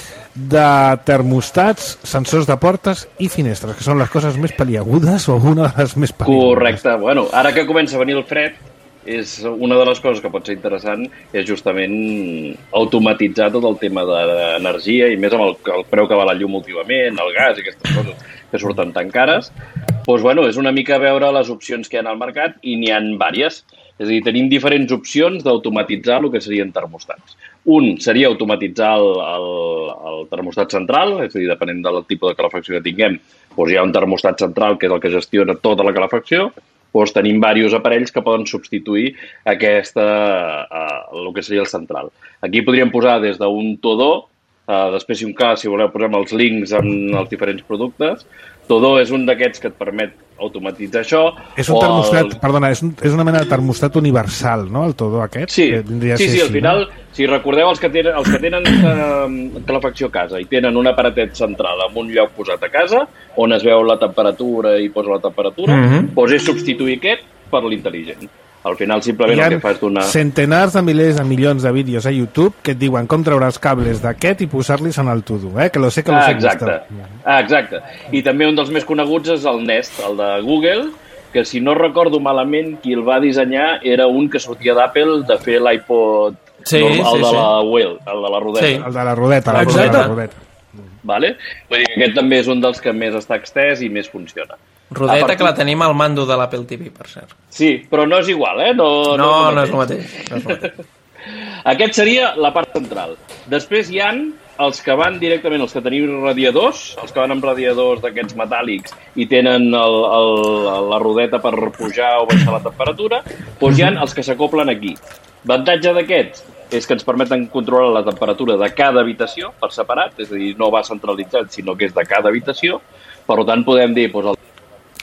de termostats, sensors de portes i finestres, que són les coses més peliagudes o una de les més peliagudes. Correcte. Bueno, ara que comença a venir el fred, és una de les coses que pot ser interessant és justament automatitzar tot el tema de l'energia i més amb el, el preu que va la llum últimament, el gas i aquestes coses que surten tan cares. Doncs, bueno, és una mica veure les opcions que hi ha al mercat i n'hi ha diverses. És a dir, tenim diferents opcions d'automatitzar el que serien termostats. Un seria automatitzar el, el, el termostat central, és a dir, depenent del tipus de calefacció que tinguem, doncs hi ha un termostat central que és el que gestiona tota la calefacció. Doncs tenim diversos aparells que poden substituir aquesta, uh, el que seria el central. Aquí podríem posar des d'un Todo, uh, després, si un cas, si voleu, posem els links amb els diferents productes. Todo és un d'aquests que et permet automatitzar això. És un termostat, el... perdona, és, un, és una mena de termostat universal, no?, el Todo aquest? Sí, que sí, sí, al així, final, no? si recordeu, els que tenen, els que tenen uh, calefacció a casa i tenen un aparatet central en un lloc posat a casa, on es veu la temperatura i posa la temperatura, mm-hmm. doncs és substituir aquest per l'intel·ligent. Al final, simplement el que fa és donar... centenars de milers de milions de vídeos a YouTube que et diuen com treure els cables d'aquest i posar-los en el Todo, eh? Que lo sé, que lo ah, sé. Exacte. Ah, exacte. I també un dels més coneguts és el Nest, el de Google, que si no recordo malament, qui el va dissenyar era un que sortia d'Apple de fer l'iPod sí, normal, el sí, de sí. la Wheel, el de la rodeta. Sí. El de la rodeta. La Exacte. rodeta, la rodeta. Vale? Vull dir que aquest també és un dels que més està extès i més funciona. Rodeta partir... que la tenim al mando de l'Apple T V, per cert. Sí, però no és igual, eh? No, No, no, no és el mateix. No és el mateix. Aquest seria la part central. Després hi han els que van directament, els que tenim radiadors, els que van amb radiadors d'aquests metàl·lics i tenen el, el, la rodeta per pujar o baixar la temperatura, doncs hi ha els que s'acoplen aquí. L'avantatge d'aquests és que ens permeten controlar la temperatura de cada habitació per separat, és a dir, no va centralitzat, sinó que és de cada habitació. Per tant, podem dir, doncs, el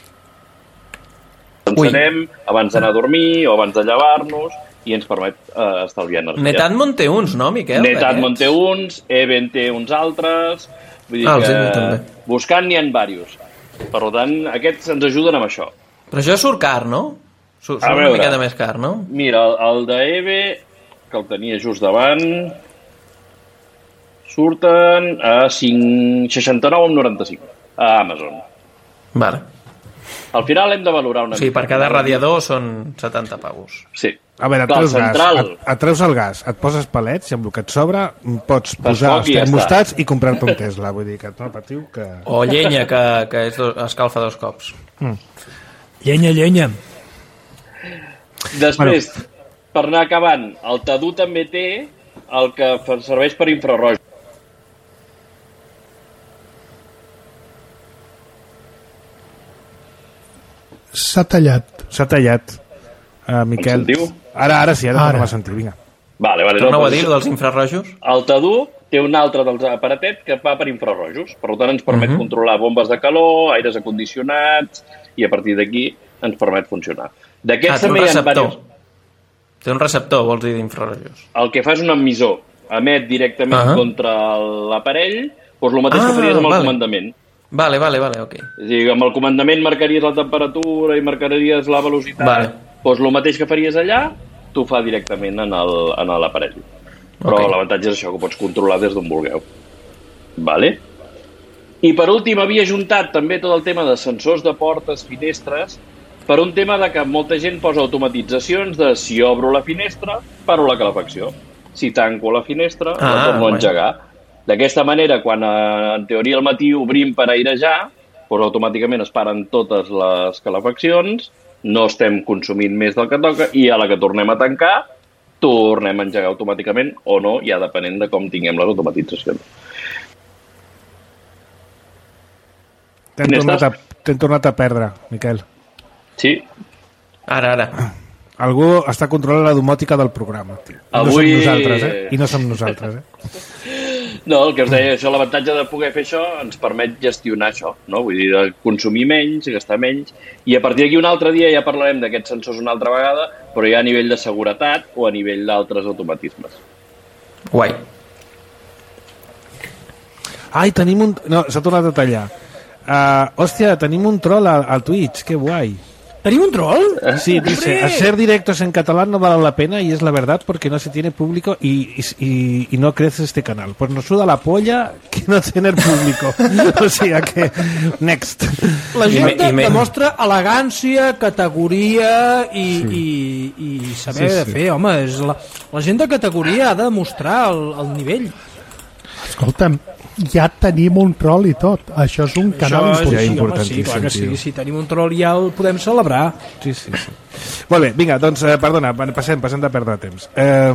encenem abans d'anar a dormir o abans de llevar-nos i ens permet eh, estalviar energia. Netatmo en té uns, no, Miquel? Netatmo en té uns, Even té uns altres, vull dir Ah, que sí, també. buscant n'hi ha diversos. Per tant, aquests ens ajuden amb això. Però això surt car, no? Surt, A surt una veure. miqueta més car, no? Mira, el, el d'Eve, que el tenia just davant, surten a cinc, seixanta-nou coma noranta-cinc a Amazon. Vale. Al final hem de valorar una Sí, mica. per cada radiador són setanta pavos. Sí. A veure, et Clar, treus, central... gas, et, et treus el gas, et poses palets i amb el que et sobra pots Fas posar foc els i ja termostats i comprar-te un Tesla. Vull dir que no patiu que... O llenya, que, que és do, escalfa dos cops. Llenya, llenya. Després, bueno. per anar acabant, el Tadu també té el que fa- serveix per infrarroig. S'ha tallat. S'ha tallat, uh, Miquel. Em sentiu? Ara, ara sí, ara, Ara. ara. a sentir, vinga. Vale, vale, Torneu no, a dir doncs, dels infrarrojos? el Tadu té un altre dels aparatet que va per infrarrojos. Per tant, ens permet uh -huh. controlar bombes de calor, aires acondicionats, i a partir d'aquí ens permet funcionar. D'aquests Ah, té un també hi ha receptor. diversos. Té un receptor, vols dir, d'infrarrojos. El que fa és un emissor. Emet directament Ah. contra l'aparell, doncs el mateix Ah, que faries amb el vale. comandament. Vale, vale, vale, ok. És a dir, amb el comandament marcaries la temperatura i marcaries la velocitat. Vale. Doncs el mateix que faries allà, t'ho fa directament en el- en l'aparell. Però Ok. l'avantatge és això, que ho pots controlar des d'on vulgueu. Vale? I per últim havia juntat també tot el tema de sensors de portes, finestres, per un tema de que molta gent posa automatitzacions de si obro la finestra, paro la calefacció. Si tanco la finestra, Ah, la torno a bueno. engegar. D'aquesta manera, quan eh, en teoria al matí obrim per airejar, doncs automàticament es paren totes les calefaccions, no estem consumint més del que toca i a la que tornem a tancar, tornem a engegar automàticament o no, ja depenent de com tinguem les automatitzacions. T'hem Quin tornat, a, estàs? t'hem tornat a perdre, Miquel. Sí, Ara, ara. Algú està controlant la domòtica del programa. Tio. I Avui- no som nosaltres, eh? I no som nosaltres, eh? No, el que us deia, això, l'avantatge de poder fer això ens permet gestionar això, no? Vull dir, de consumir menys, gastar menys, i a partir d'aquí un altre dia ja parlarem d'aquests sensors una altra vegada, però ja a nivell de seguretat o a nivell d'altres automatismes. Guai. Ai, tenim un... No, s'ha tornat a tallar. Uh, hòstia, tenim un troll al, al Twitch, que guai. ¿Tenim un troll? Sí, dice, hacer directos en catalán no vale la pena y es la verdad porque no se tiene público y, y, y no crece este canal. Pues nos suda la polla que no tener público. O sea que, next. La gent I, i, demostra elegància, categoria i, sí. i, i saber sí, sí. fer, home. És la, la gent de categoria ha de mostrar el, el nivell. Escolta'm, ja tenim un troll i tot. Això és un canal Això és, important. sí, home, sí, clar que sí. Si tenim un troll ja el podem celebrar. Sí, sí, sí. Molt bé, vinga, doncs, eh, perdona, passem, passem de perdre temps. Eh...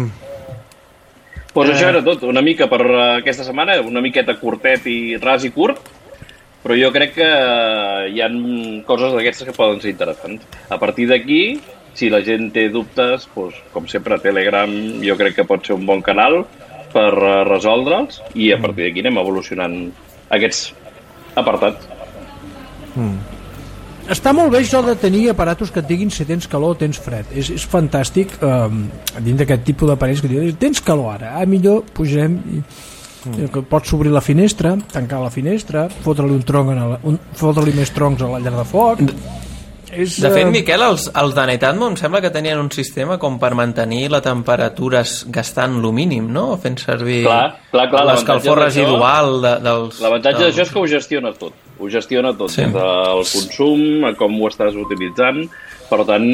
Pues eh... això era tot, una mica per aquesta setmana, una miqueta curtet i ras i curt, però jo crec que hi ha coses d'aquestes que poden ser interessants. A partir d'aquí, si la gent té dubtes, pues, com sempre, Telegram jo crec que pot ser un bon canal per resoldre'ls i a partir d'aquí anem evolucionant aquests apartats. Mm. Està molt bé això de tenir aparatos que et diguin si tens calor o tens fred. És, és fantàstic eh, dins d'aquest tipus d'aparells que diuen tens calor ara, ah, millor pugem i, mm. i pots obrir la finestra, tancar la finestra, fotre-li un tronc en el, un, fotre-li més troncs a la llar de foc. És, de fet, Miquel, els, els de Netatmo em sembla que tenien un sistema com per mantenir la temperatura gastant lo mínim, no? Fent servir clar, clar, clar, l'escalfor residual de, dels... L'avantatge d'això és que ho gestiona tot. Ho gestiona tot, sí. Des del consum, a com ho estàs utilitzant. Per tant,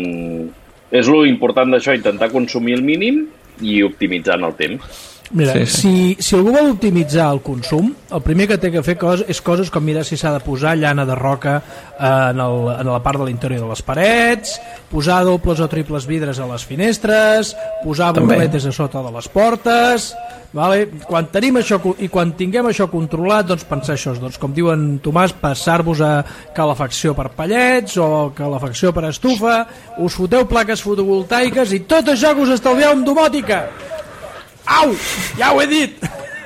és lo important d'això, intentar consumir el mínim i optimitzant el temps. Mira, sí, sí. Si, si algú vol optimitzar el consum, el primer que té que fer cos, és coses com mirar si s'ha de posar llana de roca eh, en, el, en la part de l'interior de les parets, posar dobles o triples vidres a les finestres, posar borletes a sota de les portes, vale? Quan tenim això i quan tinguem això controlat, doncs pensar això, doncs, com diuen Tomàs, passar-vos a calefacció per pallets o calefacció per estufa, us foteu plaques fotovoltaiques i tot això que us estalvieu amb domòtica. Au! Ja ho he dit!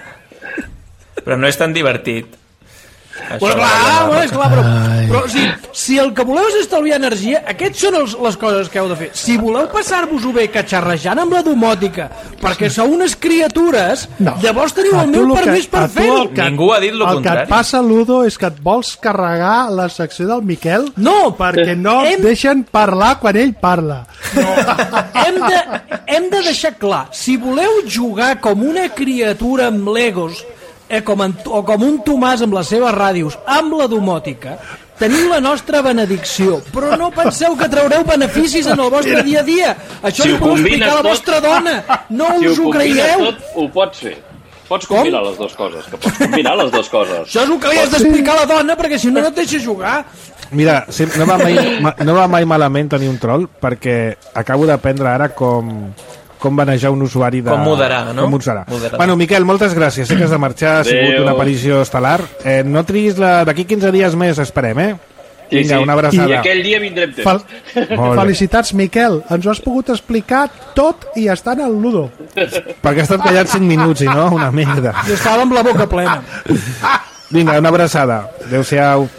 Però no és tan divertit. Això pues clar, bueno, és clar, però, però si, si el que voleu és estalviar energia, aquests són els, les coses que heu de fer. Si voleu passar-vos-ho bé catxarrejant amb la domòtica, perquè sou unes criatures, no. Llavors teniu el meu permís per fer-ho. Ningú ha dit lo el contrari. El que et passa, Ludo, és que et vols carregar la secció del Miquel no, perquè no hem... deixen parlar quan ell parla. No. hem, de, hem de deixar clar, si voleu jugar com una criatura amb Legos, Eh, com en, o com un Tomàs amb les seves ràdios, amb la domòtica, teniu la nostra benedicció, però no penseu que traureu beneficis en el vostre dia a dia. Això si li podeu explicar a la vostra tot, dona. No si us ho, ho creieu. Tot, ho pots fer. Pots combinar com? Les dues coses. Que pots combinar les dues coses. Això és el que li has d'explicar a la dona, perquè si no, no et deixa jugar. Mira, no va, mai, no va mai malament tenir un troll, perquè acabo d'aprendre ara com... com manejar un usuari de... Com moderar, no? Com moderar. moderar. Bueno, Miquel, moltes gràcies. Sé que has de marxar, ha sigut una aparició estel·lar. Eh, no triguis la... D'aquí quinze dies més esperem, eh? Sí, Vinga, sí. una abraçada. I aquell dia vindrem temps. Fel... Felicitats, Miquel. Ens ho has pogut explicar tot i estar en el Ludo. Perquè has estat callat cinc minuts i no una merda. I estava amb la boca plena. Vinga, una abraçada. Adéu-siau.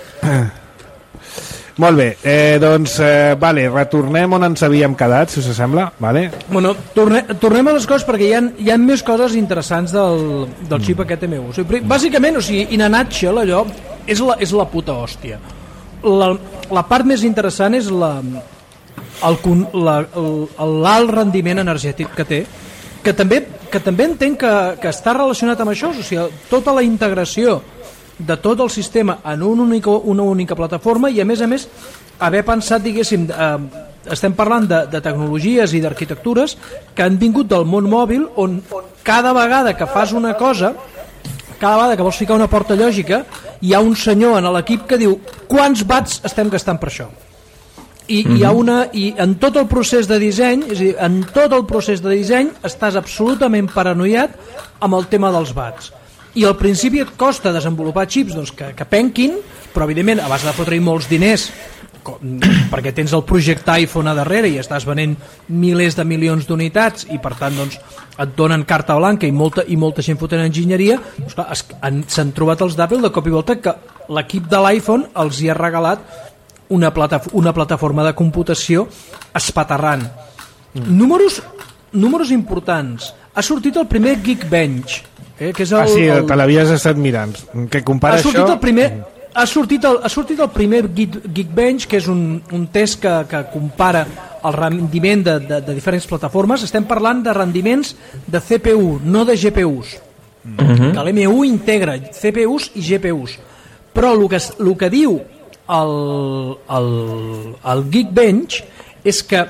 Molt bé, eh, doncs, eh, vale, retornem on ens havíem quedat, si us sembla, vale? Bueno, torne, tornem a les coses perquè hi ha, hi ha més coses interessants del, del xip aquest M U. O sigui, bàsicament, o sigui, in a nutshell, allò és la, és la puta hòstia. La, la part més interessant és la, el, la, el, l'alt rendiment energètic que té, que també, que també entenc que, que està relacionat amb això, o sigui, tota la integració de tot el sistema en un único, una única plataforma i a més a més haver pensat, diguéssim, eh, estem parlant de, de tecnologies i d'arquitectures que han vingut del món mòbil on, on cada vegada que fas una cosa, cada vegada que vols ficar una porta lògica, hi ha un senyor en l'equip que diu quants watts estem gastant per això. I, mm-hmm. hi ha una, i en tot el procés de disseny, és a dir, en tot el procés de disseny estàs absolutament paranoiat amb el tema dels watts. I al principi et costa desenvolupar xips doncs, que, que penquin, però evidentment a base de fotre-hi molts diners com, perquè tens el projecte iPhone a darrere i estàs venent milers de milions d'unitats i per tant doncs, et donen carta blanca i molta, i molta gent fotent enginyeria, doncs, clar, es, han, s'han trobat els d'Apple de cop i volta que l'equip de l'iPhone els hi ha regalat una, plata, una plataforma de computació espaterrant. Mm. Números, números importants. Ha sortit el primer Geekbench, eh, que és el... Ah, sí, el... te l'havies estat mirant. Que compara ha sortit això... el primer... Ha sortit, el, ha sortit el primer Geekbench, que és un, un test que, que compara el rendiment de, de, de diferents plataformes. Estem parlant de rendiments de C P U, no de G P Us. Uh-huh. Que l'M U integra C P Us i G P Us. Però el que, el que diu el, el, el Geekbench és que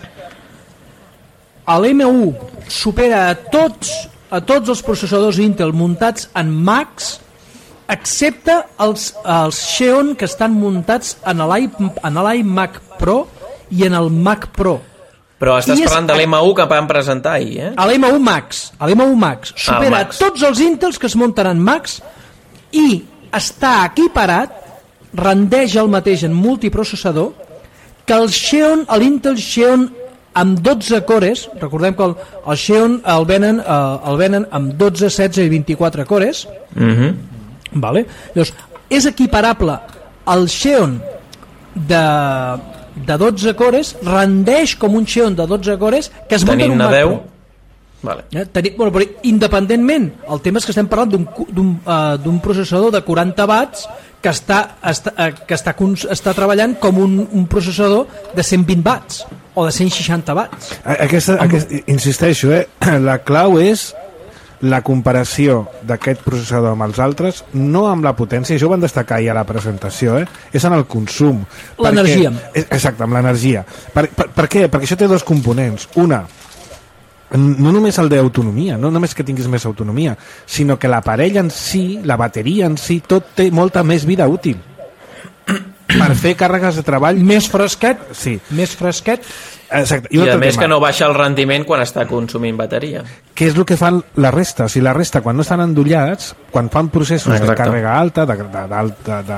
l'M U supera a tots, a tots els processadors Intel muntats en Macs, excepte els, els Xeon que estan muntats en l'iMac Pro i en el Mac Pro. Però estàs parlant de l'M U que vam presentar ahir, eh? L'M U Max, l'M U Max supera ah, Max. Tots els Intels que es munten en Macs i està equiparat, rendeix el mateix en multiprocessador que el Xeon, l'Intel Xeon amb dotze cores. Recordem que el, el Xeon el venen, el venen amb dotze, setze i vint-i-quatre cores. Mhm. Vale? Llavors, és equiparable al Xeon de, de dotze cores, rendeix com un Xeon de dotze cores que es munta en un Mac Pro. Vale. Eh? Tenim, bueno, però independentment, el tema és que estem parlant d'un, d'un, uh, d'un processador de quaranta watts que està, està, uh, que està, està treballant com un, un processador de cent vint watts o de cent seixanta watts. Aquesta, amb... aquest, insisteixo, eh? La clau és la comparació d'aquest processador amb els altres, no amb la potència, això ho van destacar ahir a la presentació, eh? És en el consum. L'energia. Perquè, exacte, amb l'energia. Per, per, per què? Perquè això té dos components. Una, no només el d'autonomia, no només que tinguis més autonomia, sinó que l'aparell en si, la bateria en si, tot té molta més vida útil. Per fer càrregues de treball... Més fresquet, sí. Més fresquet. Exacte. I, I a més tema. Que no baixa el rendiment quan està consumint bateria. Què és el que fan la resta? O sigui, la resta, quan no estan endollats, quan fan processos Exacte. de càrrega alta, de, de, de, de, de,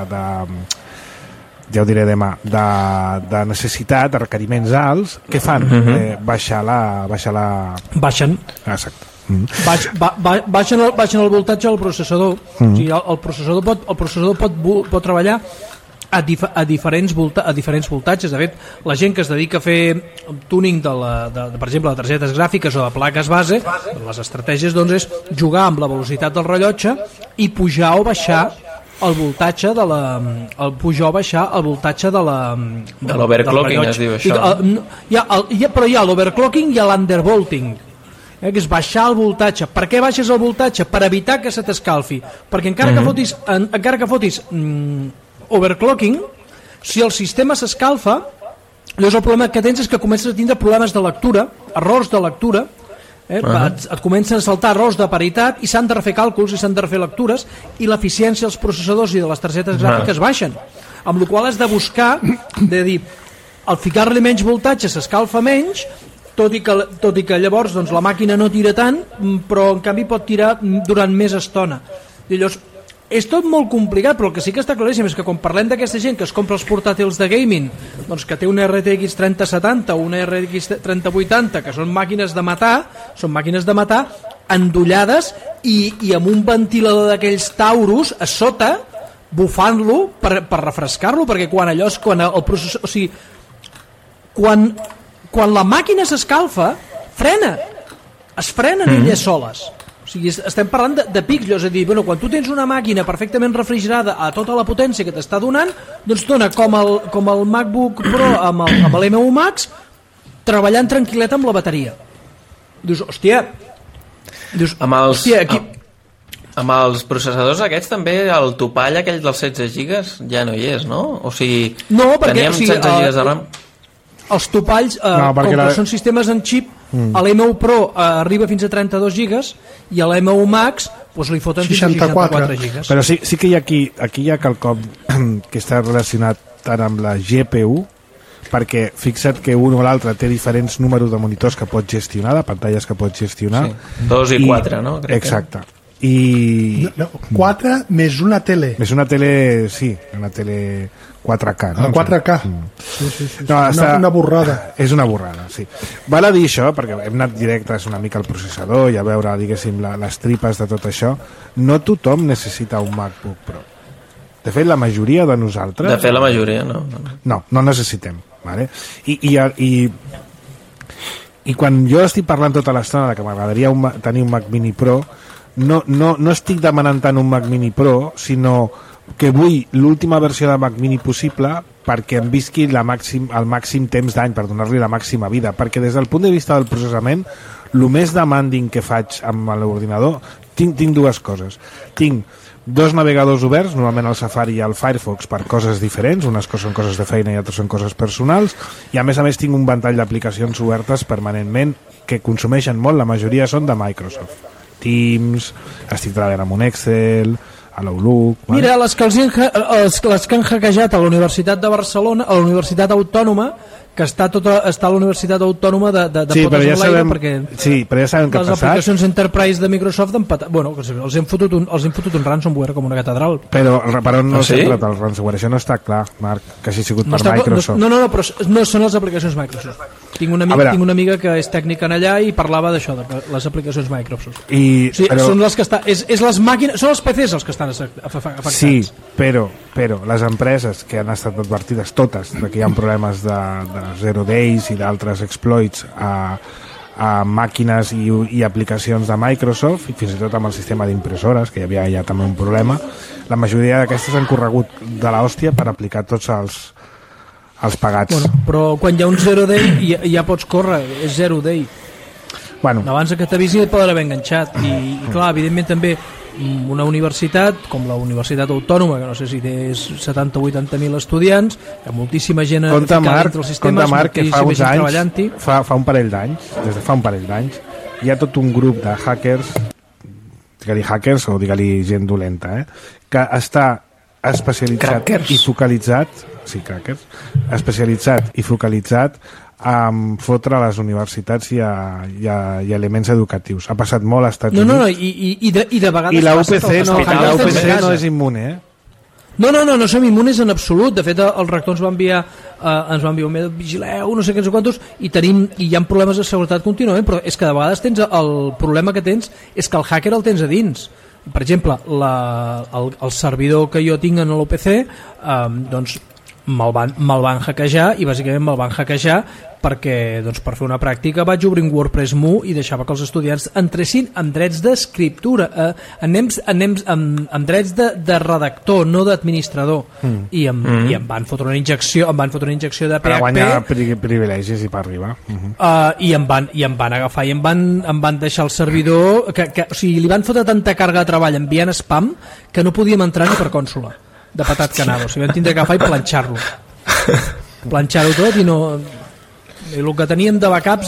de, ja ho diré demà, de, de necessitat, de requeriments alts, què fan? Uh-huh. Eh, baixar la... Baixar la... Baixen. Exacte. Mm. Baix, ba, ba, baixen, el, baixen el voltatge del processador. Mm. O sigui, el, el processador, pot, el processador pot, pot treballar a, dif a, diferents volta a diferents voltatges. De fet, la gent que es dedica a fer tuning de, la, de, de per exemple, de targetes gràfiques o de plaques base, les estratègies doncs, és jugar amb la velocitat del rellotge i pujar o baixar el voltatge de la, el pujar o baixar el voltatge de la de l'overclocking es diu això. I, el, hi ha, el, hi ha, però hi ha l'overclocking i l'undervolting, eh, que és baixar el voltatge. Per què baixes el voltatge? Per evitar que se t'escalfi, perquè encara, mm-hmm. que fotis, en, encara que fotis mm, overclocking, si el sistema s'escalfa, llavors el problema que tens és que comences a tindre problemes de lectura, errors de lectura, eh? uh-huh. et, et comencen a saltar errors de paritat i s'han de refer càlculs i s'han de refer lectures i l'eficiència dels processadors i de les targetes gràfiques uh-huh. baixen, amb la qual has de buscar de dir, al ficar-li menys voltatge s'escalfa menys, tot i que, tot i que llavors doncs, la màquina no tira tant, però en canvi pot tirar durant més estona. I llavors és tot molt complicat, però el que sí que està claríssim és que quan parlem d'aquesta gent que es compra els portàtils de gaming, doncs que té una R T X trenta setanta o una R T X trenta vuitanta, que són màquines de matar, són màquines de matar endollades i, i amb un ventilador d'aquells Taurus a sota, bufant-lo per, per refrescar-lo, perquè quan allò és, quan el processor, o sigui, quan, quan la màquina s'escalfa, frena, es frenen mm. elles soles. O sigui, estem parlant de, de pics, és a dir, bueno, quan tu tens una màquina perfectament refrigerada a tota la potència que t'està donant, doncs dona com el, com el MacBook Pro amb el, amb l'M U Max treballant tranquil·let amb la bateria. Dius, hòstia, dius, amb els, hòstia, aquí... Amb els processadors aquests també el topall aquell dels setze gigas ja no hi és, no? O sigui, no, perquè, teníem o sigui, setze gigas de RAM. Els topalls, eh, no, com la... que són sistemes en xip, mm. a l'M U Pro eh, arriba fins a trenta-dos gigas i a l'M U Max pues, li foten fins a seixanta-quatre gigas. Però sí, sí que hi ha aquí, aquí hi ha quelcom que està relacionat tant amb la G P U, perquè fixa't que un o l'altre té diferents números de monitors que pots gestionar, de pantalles que pots gestionar. Sí. Dos i, i quatre, no? Crec exacte. Que... i... No, no, quatre més una tele. Més una tele, sí, una tele quatre K. No? La quatre K. Mm. Sí, sí, sí. No, una, està... una borrada. És una borrada, sí. Val a dir això, perquè hem anat directes una mica al processador i a veure, diguéssim, la, les tripes de tot això. No tothom necessita un MacBook Pro. De fet, la majoria de nosaltres... De fet, la majoria, no. No, no necessitem. Vale? I, i, i, i quan jo estic parlant tota l'estona que m'agradaria un, tenir un Mac Mini Pro, no, no, no estic demanant tant un Mac Mini Pro, sinó que vull l'última versió de Mac Mini possible perquè em visqui la màxim, el màxim temps d'any, per donar-li la màxima vida, perquè des del punt de vista del processament, el més demanding que faig amb l'ordinador, tinc, tinc dues coses. Tinc dos navegadors oberts, normalment el Safari i el Firefox, per coses diferents, unes coses són coses de feina i altres són coses personals, i a més a més tinc un ventall d'aplicacions obertes permanentment que consumeixen molt, la majoria són de Microsoft. Teams, estic treballant amb un Excel, a l'Outlook... Vale? Mira, les que, els, els, les que han hackejat a la Universitat de Barcelona, a la Universitat Autònoma, que està, tota, està a la Universitat Autònoma de, de, de sí, potes ja a l'aire, sabem, perquè sí, però ja sabem què ha les passat. aplicacions Enterprise de Microsoft han patat, bueno, els hem fotut un, els hem fotut un ransomware com una catedral. Però per on no ah, s'ha sí? entrat el ransomware? Això no està clar, Marc, que hagi sigut no per està, Microsoft. No, no, no, però no són les aplicacions Microsoft. Tinc una, amiga, tinc una amiga que és tècnica en allà i parlava d'això, de les aplicacions Microsoft. I, o sigui, però... són les que està, és, és les màquines, són els P Cs els que estan afectats. Sí, però, però les empreses que han estat advertides, totes, de que hi ha problemes de, de zero days i d'altres exploits a, a màquines i, i aplicacions de Microsoft, i fins i tot amb el sistema d'impressores, que hi havia ja també un problema, la majoria d'aquestes han corregut de l'hòstia per aplicar tots els, els pagats. Bueno, però quan hi ha un zero day ja, ja pots córrer, és zero day. Bueno. Abans que t'avisi et poden haver enganxat. I, i clar, evidentment també una universitat com la Universitat Autònoma, que no sé si té setanta o vuitanta mil estudiants, hi ha moltíssima gent compte, Marc, entre els sistemes, compte, Marc, que fa uns anys, fa, fa un parell d'anys, des de fa un parell d'anys, hi ha tot un grup de hackers, digue-li hackers o digue-li gent dolenta, eh, que està especialitzat crackers. i focalitzat, sí, crackers, especialitzat i focalitzat a fotre a les universitats i a, i, a, i a elements educatius. Ha passat molt als Estats no, Units. No, no, i, i, i, de, i de vegades... I la U P C, no, la U P C no no és immune, eh? No, no, no, no som immunes en absolut. De fet, el rector ens va enviar, eh, ens va enviar un mail, vigileu, no sé què, no sé quantos, i, tenim, i hi ha problemes de seguretat contínuament, però és que de vegades tens el problema que tens és que el hacker el tens a dins. Per exemple, la, el, el servidor que jo tinc en l'U P C, eh, doncs me'l van, me van hackejar, i bàsicament me'l van hackejar perquè doncs, per fer una pràctica vaig obrir un WordPress mu i deixava que els estudiants entressin amb drets d'escriptura, eh, amb, amb, amb, amb drets de, de redactor, no d'administrador, mm. I, em, mm. i em van fotre una injecció, em van fotre una injecció de P H P per guanyar pri privilegis i per arribar. Uh -huh. uh, i, em van, i em van agafar i em van, em van deixar el servidor que, que, o sigui, li van fotre tanta càrrega de treball enviant spam que no podíem entrar ni per cònsola de patat que anava, o sigui, vam tindre que agafar i planxar-lo planxar-ho tot i no... I el que teníem de backups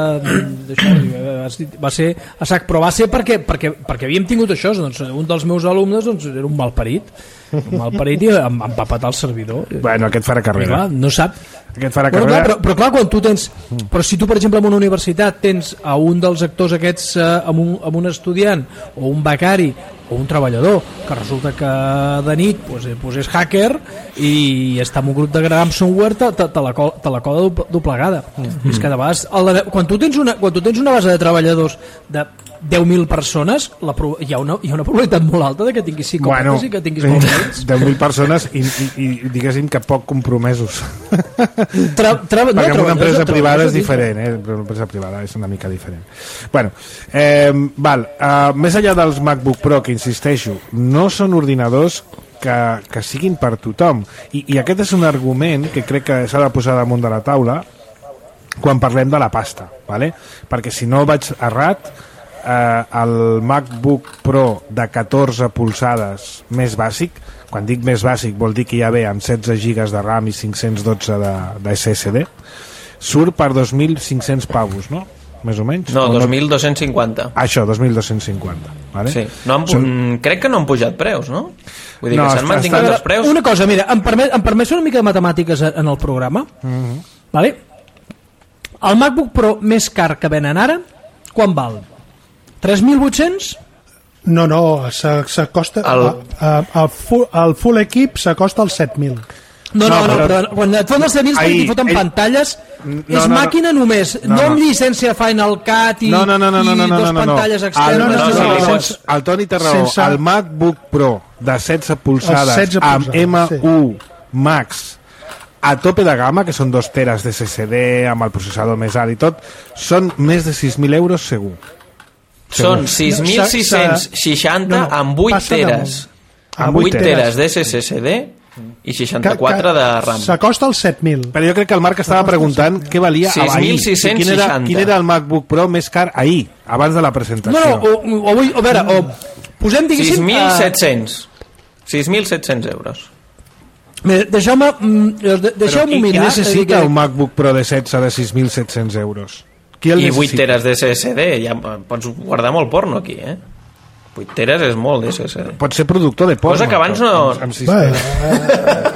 eh, va ser a sac, però va ser perquè, perquè, perquè havíem tingut això, doncs, un dels meus alumnes doncs, era un malparit un malparit i em, em va patar el servidor. Bueno, aquest farà carrera. Clar, no sap. Aquest farà bueno, carrera. Clar, però, però clar, quan tu tens... Però si tu, per exemple, en una universitat tens a un dels actors aquests, eh, amb, un, amb un estudiant o un becari o un treballador que resulta que de nit pues, pues és hacker i està en un grup de ransomware, te, te, te, la, te la coda doblegada. Mm-hmm. És que de vegades, el, quan, tu tens una, quan tu tens una base de treballadors de deu mil persones, la, hi, ha una, hi ha una probabilitat molt alta de que tinguis psicòpates bueno, i que tinguis molts nets. deu mil persones i, i, i diguéssim que poc compromesos. Tra, tra, no, perquè una empresa privada és diferent, eh? Una empresa privada és una mica diferent. Bueno, eh, val, eh, més enllà dels MacBook Pro, que insisteixo, no són ordinadors que, que siguin per tothom. I, I aquest és un argument que crec que s'ha de posar damunt de la taula quan parlem de la pasta, ¿vale? Perquè si no vaig errat, eh, el MacBook Pro de catorze polzades més bàsic, quan dic més bàsic vol dir que ja ve amb setze gigas de RAM i cinc-cents dotze de, de S S D, surt per dos mil cinc-cents pavos, no? Més o menys? No, dos mil dos-cents cinquanta. Això, dos mil dos-cents cinquanta. Vale? Sí. No han, Són... Crec que no han pujat preus, no? Vull dir no, que s'han mantingut està... els preus. Una cosa, mira, em permet, em permet una mica de matemàtiques en el programa. Mm-hmm. Vale? El MacBook Pro més car que venen ara, quan val? tres mil vuit-cents? No, no, s'acosta... El... El, full, el full equip s'acosta als set mil. No, no, no, no, però quan et foten els set mil i foten ell... pantalles, no, és no, màquina no. només, no, no amb llicència Final Cut i, no, no, no, no, no, no, no, dos no, no, pantalles no. externes. El, no, no, no, no, no, el Toni té raó, sense... el MacBook Pro de setze polzades setze amb M u sí. Max a tope de gamma, que són dos teres de S S D amb el processador més alt i tot, són més de sis mil euros segur. Són sis mil sis-cents seixanta no, no, amb vuit teres. Amb vuit teres de S S D i seixanta-quatre de RAM. S'acosta als set mil. Però jo crec que el Marc estava preguntant què valia ahir. sis mil sis-cents quin, era, quin era el MacBook Pro més car ahir, abans de la presentació. No, no, o, o, o, a veure, o posem, diguéssim... sis mil set-cents. sis mil set-cents euros. Deixeu-me deixeu-me mirar... Qui necessita un MacBook Pro de setze de sis mil set-cents euros? Qui el I necessita? vuit teres de S S D, ja pots guardar molt porno aquí, eh? vuit teres és molt de S S D. Pot ser productor de porno. Cosa que abans no... Amb, amb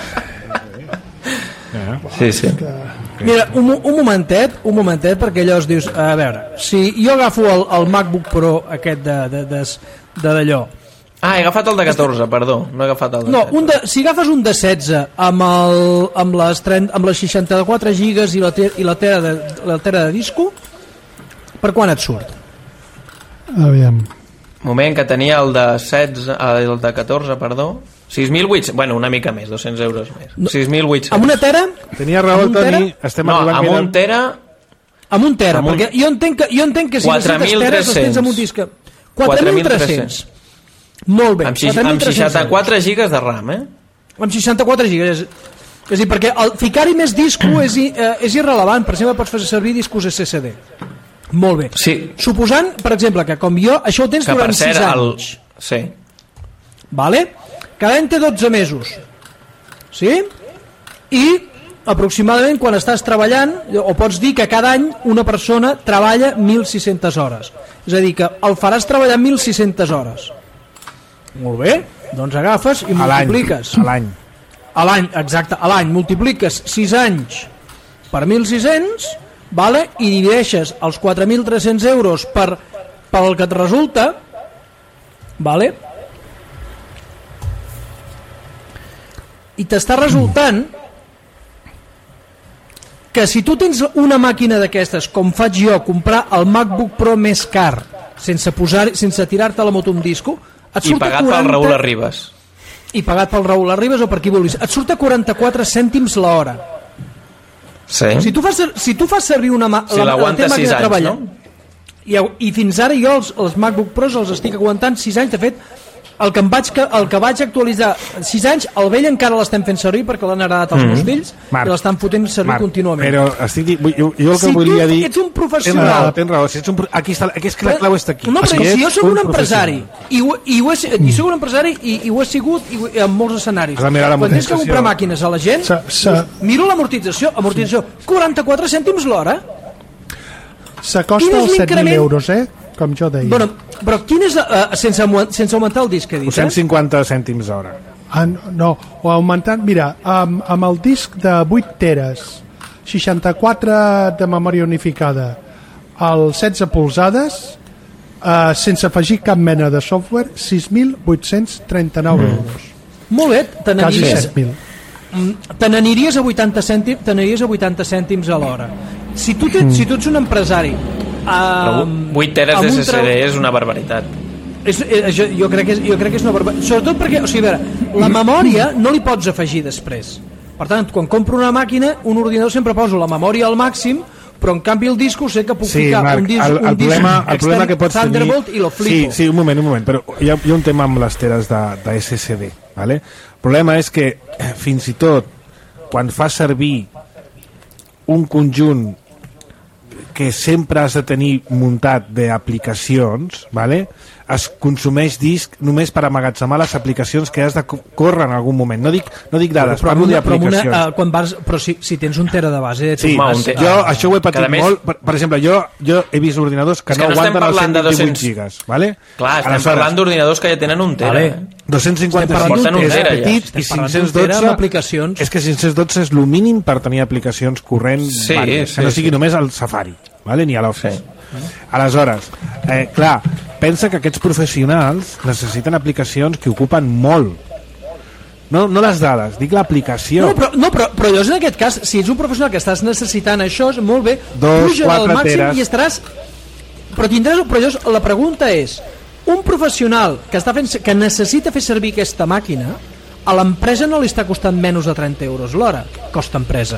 sí, sí. Mira, un, un momentet, un momentet, perquè allò es dius, a veure, si jo agafo el, el MacBook Pro aquest de, de, de, de d'allò... Ah, he agafat el de catorze, perdó, no he agafat el de no, un de, si agafes un de setze amb, el, amb, les, trenta, amb les seixanta-quatre gigas i la, ter, i la, tera de, la tera de disco, per quan et surt? Aviam. Moment, que tenia el de setze, el de catorze, perdó, sis mil vuit-cents, bueno, una mica més, dos-cents euros més. No, sis mil vuit-cents. Amb una tera? Tenia raó el Toni, estem no, arribant... amb un tera... Amb un tera, amb un... perquè jo entenc que, jo entenc que si necessites teres els tens amb un disc... quatre mil tres-cents. Molt bé. Amb, amb seixanta-quatre gigas de RAM, eh? Amb seixanta-quatre gigas. És, és a dir, perquè el ficar-hi més disco és, eh, és irrelevant. Per exemple, pots fer servir discos S S D. Molt bé. Sí. Suposant, per exemple, que com jo, això ho tens que durant sis anys. El... Sí. Vale? Cada any té dotze mesos. Sí? I aproximadament quan estàs treballant, o pots dir que cada any una persona treballa mil sis-centes hores. És a dir, que el faràs treballar mil sis-centes hores. Molt bé, doncs agafes i multipliques. A l'any. A l'any, exacte, a l'any. Multipliques sis anys per mil sis-cents, vale? I divideixes els quatre mil tres-cents euros per, per el que et resulta, vale? I t'està resultant que si tu tens una màquina d'aquestes, com faig jo, comprar el MacBook Pro més car sense, posar, sense tirar-te la moto un disco, et surt i pagat quaranta... pel Raül Arribas i pagat pel Raül Arribas o per qui vulguis, et surt a quaranta-quatre cèntims l'hora. Sí. Si tu fas, si tu fas servir una mà, si la, l'aguanta sis anys, treballar, no? I, i fins ara jo els, els MacBook Pros els estic aguantant sis anys. De fet, el que, em vaig, el que vaig actualitzar sis anys, el vell encara l'estem fent servir perquè l'han heredat els mm -hmm. meus fills Marc, i l'estan fotent servir Marc, contínuament. Però estic, jo, jo el que si volia dir... Si tu ets un professional... Tens raó, tens raó. Si ets un, aquí, està, aquí és que la clau està aquí. No, però si, si jo soc un, un empresari i, ho, i, ho he, i soc un empresari i, i ho he sigut i, i en molts escenaris, quan tens que comprar màquines a la gent, sa, sa... miro l'amortització, amortització, quaranta-quatre cèntims l'hora. S'acosta als set mil euros, eh? Com jo deia. Bueno, però quin és, uh, sense, sense augmentar el disc que he dit, cent cinquanta cèntims d'hora. Ah, no, o augmentant, mira, amb, amb el disc de vuit teres, seixanta-quatre de memòria unificada, el setze polzades, uh, sense afegir cap mena de software, sis mil vuit-cents trenta-nou mm. euros. Molt bé, te n'aniries... Quasi set mil. Te n'aniries a vuitanta cèntims, te n'aniries a vuitanta cèntims a l'hora. Si tu, tens, mm. si tu ets un empresari... Um, vuit teres de S S D trau... és una barbaritat. És, és, jo, jo, crec que és, jo crec que és una barbaritat. Sobretot perquè, o sigui, a veure, la memòria no li pots afegir després. Per tant, quan compro una màquina, un ordinador sempre poso la memòria al màxim, però en canvi el disc sé que puc sí, ficar Marc, un disc, el, el un disc problema, el problema que pots Thunderbolt tenir... i lo flipo. Sí, sí, un moment, un moment, però hi ha, hi ha un tema amb les teres de, de S S D, ¿vale? El problema és que fins i tot quan fas servir un conjunt que sempre has de tenir muntat d'aplicacions, ¿vale? Es consumeix disc només per amagatzemar les aplicacions que has de córrer en algun moment. No dic, no dic dades, però, parlo d'aplicacions. Uh, quan vas, però si, si tens un tera de base... Sí, vas, te... jo uh, això ho he patit més... molt. Per, per exemple, jo, jo he vist ordinadors que, que no, no aguanten els cent vint-i-vuit gigas. ¿Vale? Clar, estem Aleshores, parlant d'ordinadors que ja tenen un tera. Vale. dos-cents cinquanta-cinc és petit ja. I cinc-cents dotze és que cinc-cents dotze és el mínim per tenir aplicacions corrents sí, vàlides, sí, que no sigui sí. només el Safari, ¿vale? Ni a l'Office. Sí. Aleshores, eh, clar, pensa que aquests professionals necessiten aplicacions que ocupen molt. No, no les dades, dic l'aplicació. No, però, no però, però llavors en aquest cas, si ets un professional que estàs necessitant això, és molt bé, Dos, puja al màxim teres. i estaràs... Però tindràs... Però llavors la pregunta és, un professional que, està fent, que necessita fer servir aquesta màquina, a l'empresa no li està costant menys de trenta euros l'hora, costa empresa.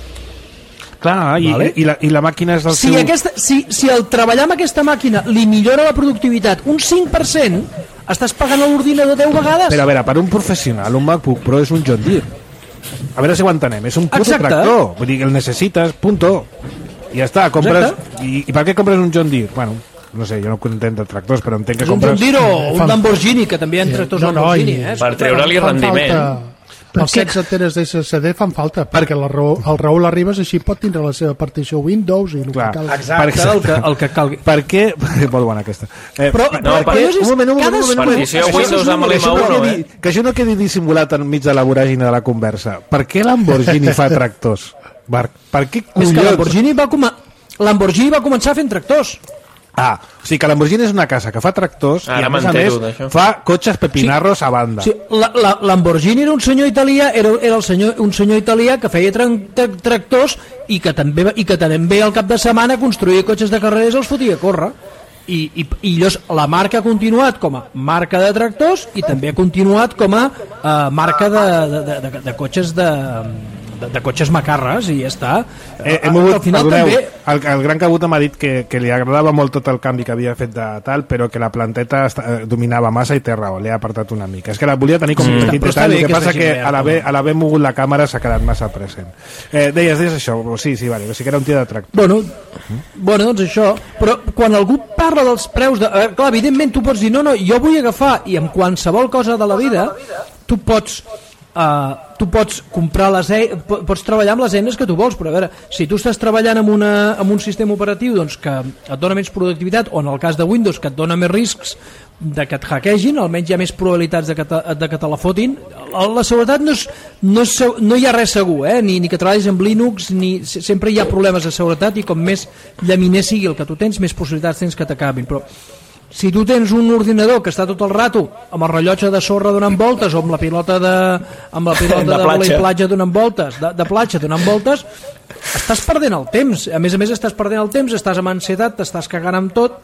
Clar, i, Vale. i, la, i la màquina és el Si, seu... aquesta, si, si el treballar amb aquesta màquina li millora la productivitat un cinc per cent, estàs pagant a l'ordinador deu vegades. Però a veure, per un professional, un MacBook Pro és un John Deere. A veure si ho entenem, és un puto Exacte. tractor. Vull dir que el necessites, punto. I ja està, compres... I, I per què compres un John Deere? Bueno, no sé, jo no entenc de tractors, però entenc que És un compres... John Deere o un Lamborghini, que també hi ha tractors No, no, Lamborghini. i- Eh? Per treure-li Fan rendiment. falta- Els setze teres d'S S D fan falta, perquè la Raül, el Raül Arribas així pot tindre la seva partició Windows i el Clar. que cal. Exacte, el que, el que calgui. Per què... Molt bona aquesta. Eh, Però, per- però, no, però llavors és un moment, un moment, cada- un moment, un moment. Partició Això- Windows amb que això l'M no uno, quedi- eh? Que això no quedi dissimulat enmig de la voràgina de la conversa. Per què Lamborghini fa tractors? Per, per què És que collons? Lamborghini va, com Lamborghini va començar fent tractors. Ah, o sigui que Lamborghini és una casa que fa tractors Ara i a més a m'entero més d'això. fa cotxes pepinarros sí. a banda. Sí, la, la, Lamborghini era un senyor italià, era, era el senyor, un senyor italià que feia tra tra tractors i que també i que també al cap de setmana construïa cotxes de carreres i els fotia a córrer. I, i, i llavors la marca ha continuat com a marca de tractors i també ha continuat com a uh, marca de, de, de, de, de cotxes de, de, de cotxes macarres i ja està. Eh, hem Al hagut, final perdoneu, també... el, el gran Cabut m'ha dit que, que li agradava molt tot el canvi que havia fet de tal, però que la planteta esta, eh, dominava massa i té raó, l'he apartat una mica. És que la volia tenir com Mm. un petit Però i està tal, bé el que que passa s'hagi que obert, a l'haver no? a l'haver mogut la càmera s'ha quedat massa present. Eh, deies, deies això? Sí, sí, vale, o sigui que era un tio de tractor. Bueno, bueno, doncs això. Però quan algú parla dels preus... De, eh, clar, evidentment tu pots dir, no, no, jo vull agafar, i amb qualsevol cosa de la vida, tu pots... Uh, tu pots comprar les eines, pots treballar amb les eines que tu vols, però a veure, si tu estàs treballant amb, una, amb un sistema operatiu doncs, que et dona menys productivitat, o en el cas de Windows que et dona més riscs de que et hackegin, almenys hi ha més probabilitats de que te, de que te la fotin. La, la seguretat no, és, no, és, no hi ha res segur, eh? ni, ni que treballis amb Linux, ni, sempre hi ha problemes de seguretat i com més llaminer sigui el que tu tens, més possibilitats tens que t'acabin, però si tu tens un ordinador que està tot el rato amb el rellotge de sorra donant voltes o amb la pilota de, amb la pilota de, de platja. platja donant voltes, de, de platja donant voltes, estàs perdent el temps. A més a més estàs perdent el temps, estàs amb ansietat, t'estàs cagant amb tot,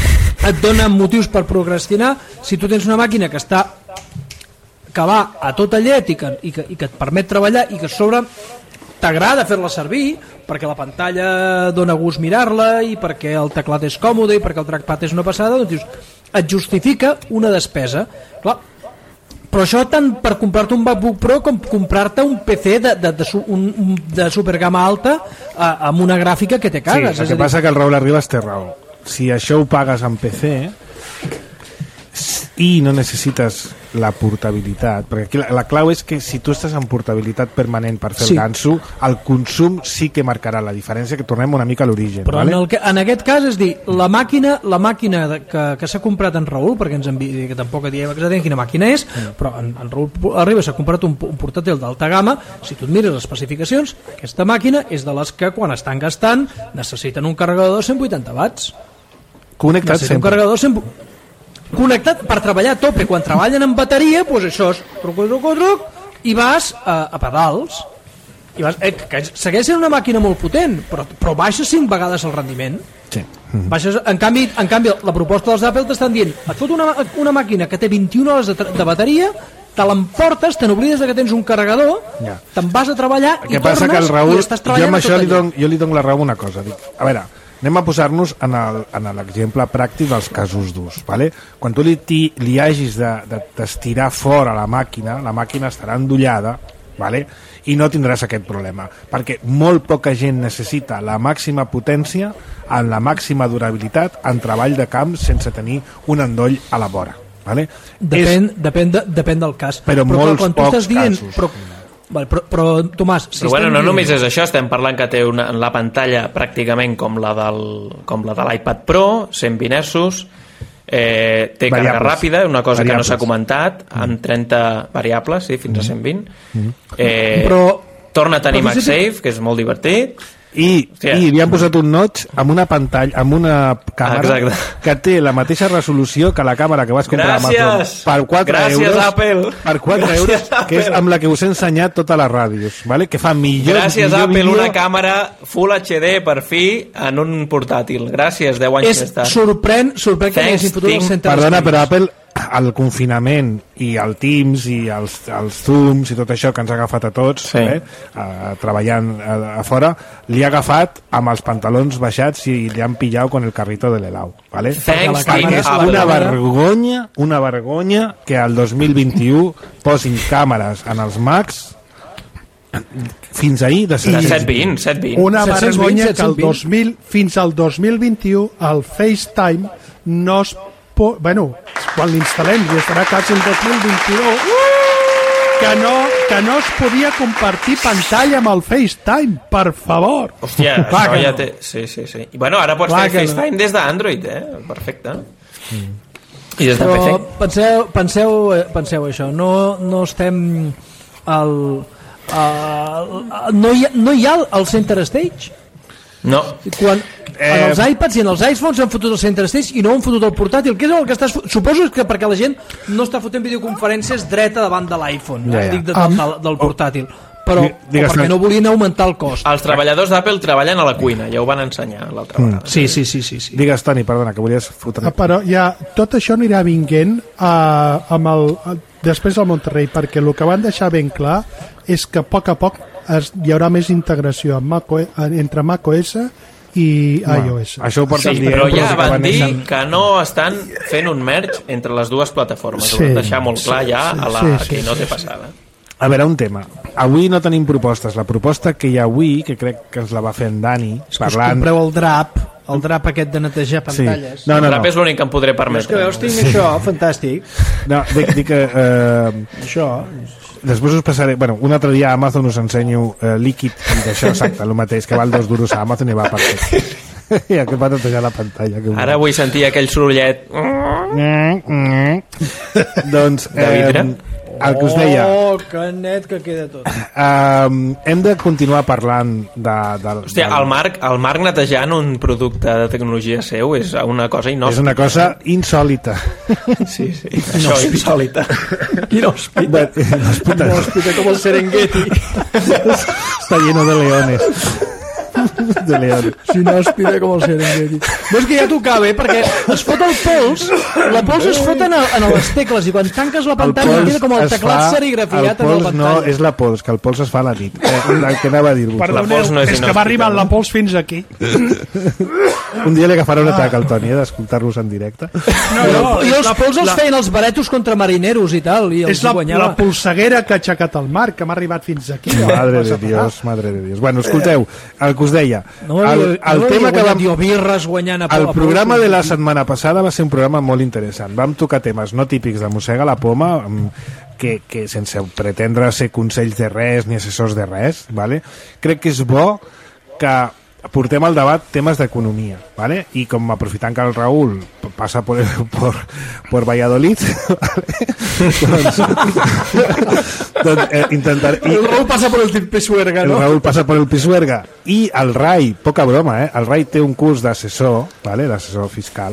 et dona motius per procrastinar. Si tu tens una màquina que està que va a tota llet i que, i que, i que et permet treballar i que a sobre t'agrada fer-la servir perquè la pantalla dona gust mirar-la i perquè el teclat és còmode i perquè el trackpad és una passada, doncs dius, et justifica una despesa. Clar, però això tant per comprar-te un MacBook Pro com comprar-te un P C de, de, de, un, de supergama alta a, amb una gràfica que te cagues. Sí, el que passa que el Raül Arribas té raó. Si això ho pagues en P C i no necessites la portabilitat, perquè aquí la, la clau és que si tu estàs en portabilitat permanent per fer Sí. el ganso, el consum sí que marcarà la diferència, que tornem una mica a l'origen. Però vale? en, el que, en aquest cas, és dir, la màquina, la màquina de, que, que s'ha comprat en Raül, perquè ens envi, que tampoc diem exactament quina màquina és, mm. però en, en Raül arriba, s'ha comprat un, un portàtil d'alta gamma, si tu et mires les especificacions, aquesta màquina és de les que quan estan gastant necessiten un carregador de cent vuitanta watts. Connectat Necessiten un sempre. carregador cent... connectat per treballar a tope. Quan treballen amb bateria, doncs això és truc, truc, truc, i vas a, a pedals. I vas, eh, que segueix sent una màquina molt potent, però, però baixa cinc vegades el rendiment. Sí. Baixes, en, canvi, en canvi, la proposta dels Apple t'estan dient et fot una, una màquina que té vint-i-una hores de, de bateria, te l'emportes, te n'oblides que tens un carregador, Ja. te'n vas a treballar El i que passa tornes que el Raül, i estàs jo treballant amb a això tot li allà. dono, jo li dono la raó una cosa. Dic, a veure, anem a posar-nos en el- en l'exemple pràctic dels casos durs. Vale? Quan tu li, ti, li hagis d'estirar de, de, fora la màquina, la màquina estarà endollada, vale? I no tindràs aquest problema, perquè molt poca gent necessita la màxima potència en la màxima durabilitat en treball de camp sense tenir un endoll a la vora. Vale? Depèn, depèn, de, depèn del cas. Però clar, molts quan tu pocs estàs dient, casos. Però, vale, però, però, Tomàs, si Però bueno, estem no dient... només és això, estem parlant que té una, la pantalla pràcticament com la del com la de l'iPad Pro, cent vint hertzos, eh, té Variables. càrrega ràpida, una cosa Variables. que no s'ha comentat, amb trenta variables, sí, fins a cent vint. Eh, Però- torna a tenir però fixa't- MagSafe, que és molt divertit. I, Hòstia. i li han posat un notch amb una pantalla, amb una càmera Exacte. que té la mateixa resolució que la càmera que vas comprar Gràcies. a Amazon per quatre Gràcies, euros, Apple. per quatre Gràcies, euros, que Apple. és amb la que us he ensenyat totes les ràdios, vale? Que fa millor, Gràcies, millor Apple, vídeo. una càmera Full H D per fi en un portàtil. Gràcies, deu anys És més tard. sorprèn, sorprèn que Thanks, hagin fotut el tinc- centre Perdona, dels però Games. Apple, el confinament i el Teams i els, els Zooms i tot això que ens ha agafat a tots, Sí. eh, a, treballant a, a fora, li ha agafat amb els pantalons baixats i li han pillat con el carrito de l'helau, ¿vale? Thanks, la Team càmera és Apple. Una vergonya, una vergonya que al dos mil vint-i-u posin càmeres en els Macs fins ahir de De set set vint, set vint. Una set cents vint, vergonya que set cents el vint. dos mil, fins al dos mil vint-i-u el FaceTime no es pot... Bueno, quan l'instal·lem i estarà quasi el dos mil vint-i-dos que no, que no es podia compartir pantalla amb el FaceTime, per favor. Hòstia, Clar això que ja no. té... Sí, sí, sí. I bueno, ara pots Clar fer que no. FaceTime des d'Android, eh? Perfecte. I des de Però P C. penseu, penseu, eh, penseu això, no, no estem al... al no, hi ha, no hi ha el Center Stage? No. Quan, Eh, en els iPads i en els iPhones han fotut el Center Stage i no han fotut el portàtil. Què és el que estàs... fo- Suposo que perquè la gent no està fotent videoconferències dreta davant de l'iPhone, Ja, ja. dic de, de, de, del portàtil. Però Di- o digues, perquè Frank. no volien augmentar el cost. Els treballadors d'Apple treballen a la cuina, ja ho van ensenyar l'altra vegada. Sí, sí, sí, sí, sí. Digues, Toni, perdona, que volies fotre... Ah, però ja, tot això anirà vinguent uh, amb el, uh, després del Monterrey, perquè el que van deixar ben clar és que a poc a poc es, hi haurà més integració amb Mac, O- entre macOS i iOS. Això ho Sí, porten dient, però ja des que van va dir néixer- que no estan fent un merge entre les dues plataformes. Sí, Ho van deixar molt clar sí, ja sí, a la sí, sí, keynote sí, passada. A veure, un tema. Avui no tenim propostes. La proposta que hi ha avui, que crec que ens la va fer en Dani, És que us parlant... compreu el drap, el drap aquest de netejar Sí. pantalles. No, no, el rap no. és l'únic que em podré És que permetre. veus, tinc això, fantàstic. No, dic, dic que... Eh, Això. després us passaré... Bueno, un altre dia a Amazon us ensenyo eh, líquid i d'això, exacte, el mateix, que val dos duros a Amazon i va perfecte. I aquest va netejar la pantalla. Que Ara vull sentir aquell sorollet. doncs, De vidre? el que us deia, Oh, que net que queda tot. eh, hem de continuar parlant de... de Hòstia, de- el Marc, el Marc netejant un producte de tecnologia seu és una cosa És inòspita. una cosa insòlita. Sí, sí. Això, insòlita. Quin hospital. Inòspita. Un hospital com el Serengeti. Està lleno de leones. De leones. Si no hospital com el Serengeti. Veus que ja tocava, eh? Perquè es fot el pols, la pols es fot en, en les tecles i quan tanques la pantalla queda com el es teclat fa- serigrafiat el en la pols pantalla. no és la pols, que el pols es fa a la nit. Eh, el que anava a dir-vos. Perdoneu, pols no és és, que inhòspita, va arribar no? la pols fins aquí. Un dia li agafarà un atac al Toni, eh, d'escoltar-los en directe. No, no, I és els la, pols els la, feien els baretos contra marineros i tal, i els és la, guanyava. la polseguera que ha aixecat el Marc, que m'ha arribat fins aquí. Madre de Dios, madre de Dios. Bueno, escolteu, el que us deia, No, el, el no tema que vam... Dio birres guanyant a El a programa polsos. de la setmana passada va ser un programa molt interessant. Vam tocar temes no típics de Mossega la Poma, amb- que, que sense pretendre ser consells de res ni assessors de res, ¿vale? Crec que és bo que portem al debat temes d'economia, ¿vale? I com aprofitant que el Raül passa por, por, por Valladolid, ¿vale? doncs, doncs eh, intentar... I, El Raúl passa per el Pisuerga, el no? Raúl passa por el Pisuerga i el Rai, poca broma, eh? El Rai té un curs d'assessor, ¿vale? D'assessor fiscal.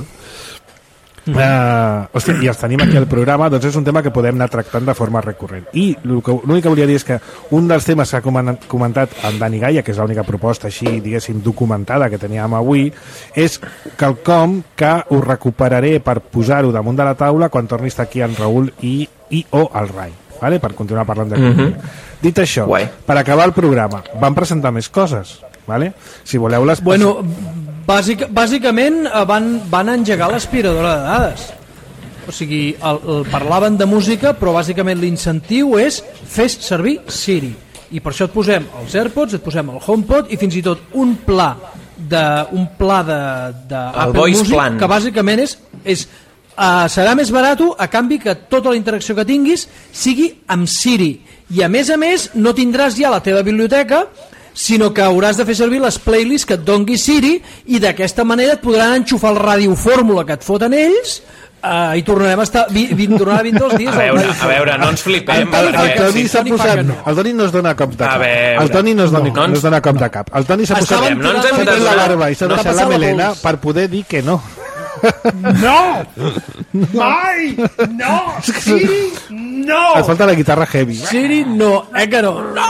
Uh, hòstia, i els tenim aquí al programa, doncs és un tema que podem anar tractant de forma recurrent. I l'únic que volia dir és que un dels temes que ha comen- comentat en Dani Gaia, que és l'única proposta així, diguéssim, documentada que teníem avui, és quelcom que ho recuperaré per posar-ho damunt de la taula quan torni a estar aquí en Raül i, i o el Rai, ¿vale? Per continuar parlant d'economia. Mm-hmm. Dit això, Guai. per acabar el programa, vam presentar més coses, ¿vale? Si voleu les... Bueno, bàsic, bàsicament eh, van, van engegar l'aspiradora de dades. O sigui, el, el, parlaven de música, però bàsicament l'incentiu és fes servir Siri. I per això et posem els AirPods, et posem el HomePod i fins i tot un pla de, un pla de, de Apple Voice Music Plan. que bàsicament és, és uh, serà més barat a canvi que tota la interacció que tinguis sigui amb Siri. I a més a més no tindràs ja la teva biblioteca, sinó que hauràs de fer servir les playlists que et dongui Siri i d'aquesta manera et podran enxufar el ràdio fórmula que et foten ells Uh, I tornarem a estar vi, vi, tornarà a Windows dies. A veure, a veure, no ens flipem. El, el, el Toni s'ha Toni posat... fa que no. El Toni no es dona cop de A cap. veure. El Toni no es dona, No. no es dona cop de cap. El Toni s'ha posat... Estàvem- no ens hem s'ha de pres la donar- barba i s'ha no deixat passar la la melena pols. per poder dir que no. No! Mai! No! Siri, no! Et falta la guitarra heavy. Siri, no, eh que no. No!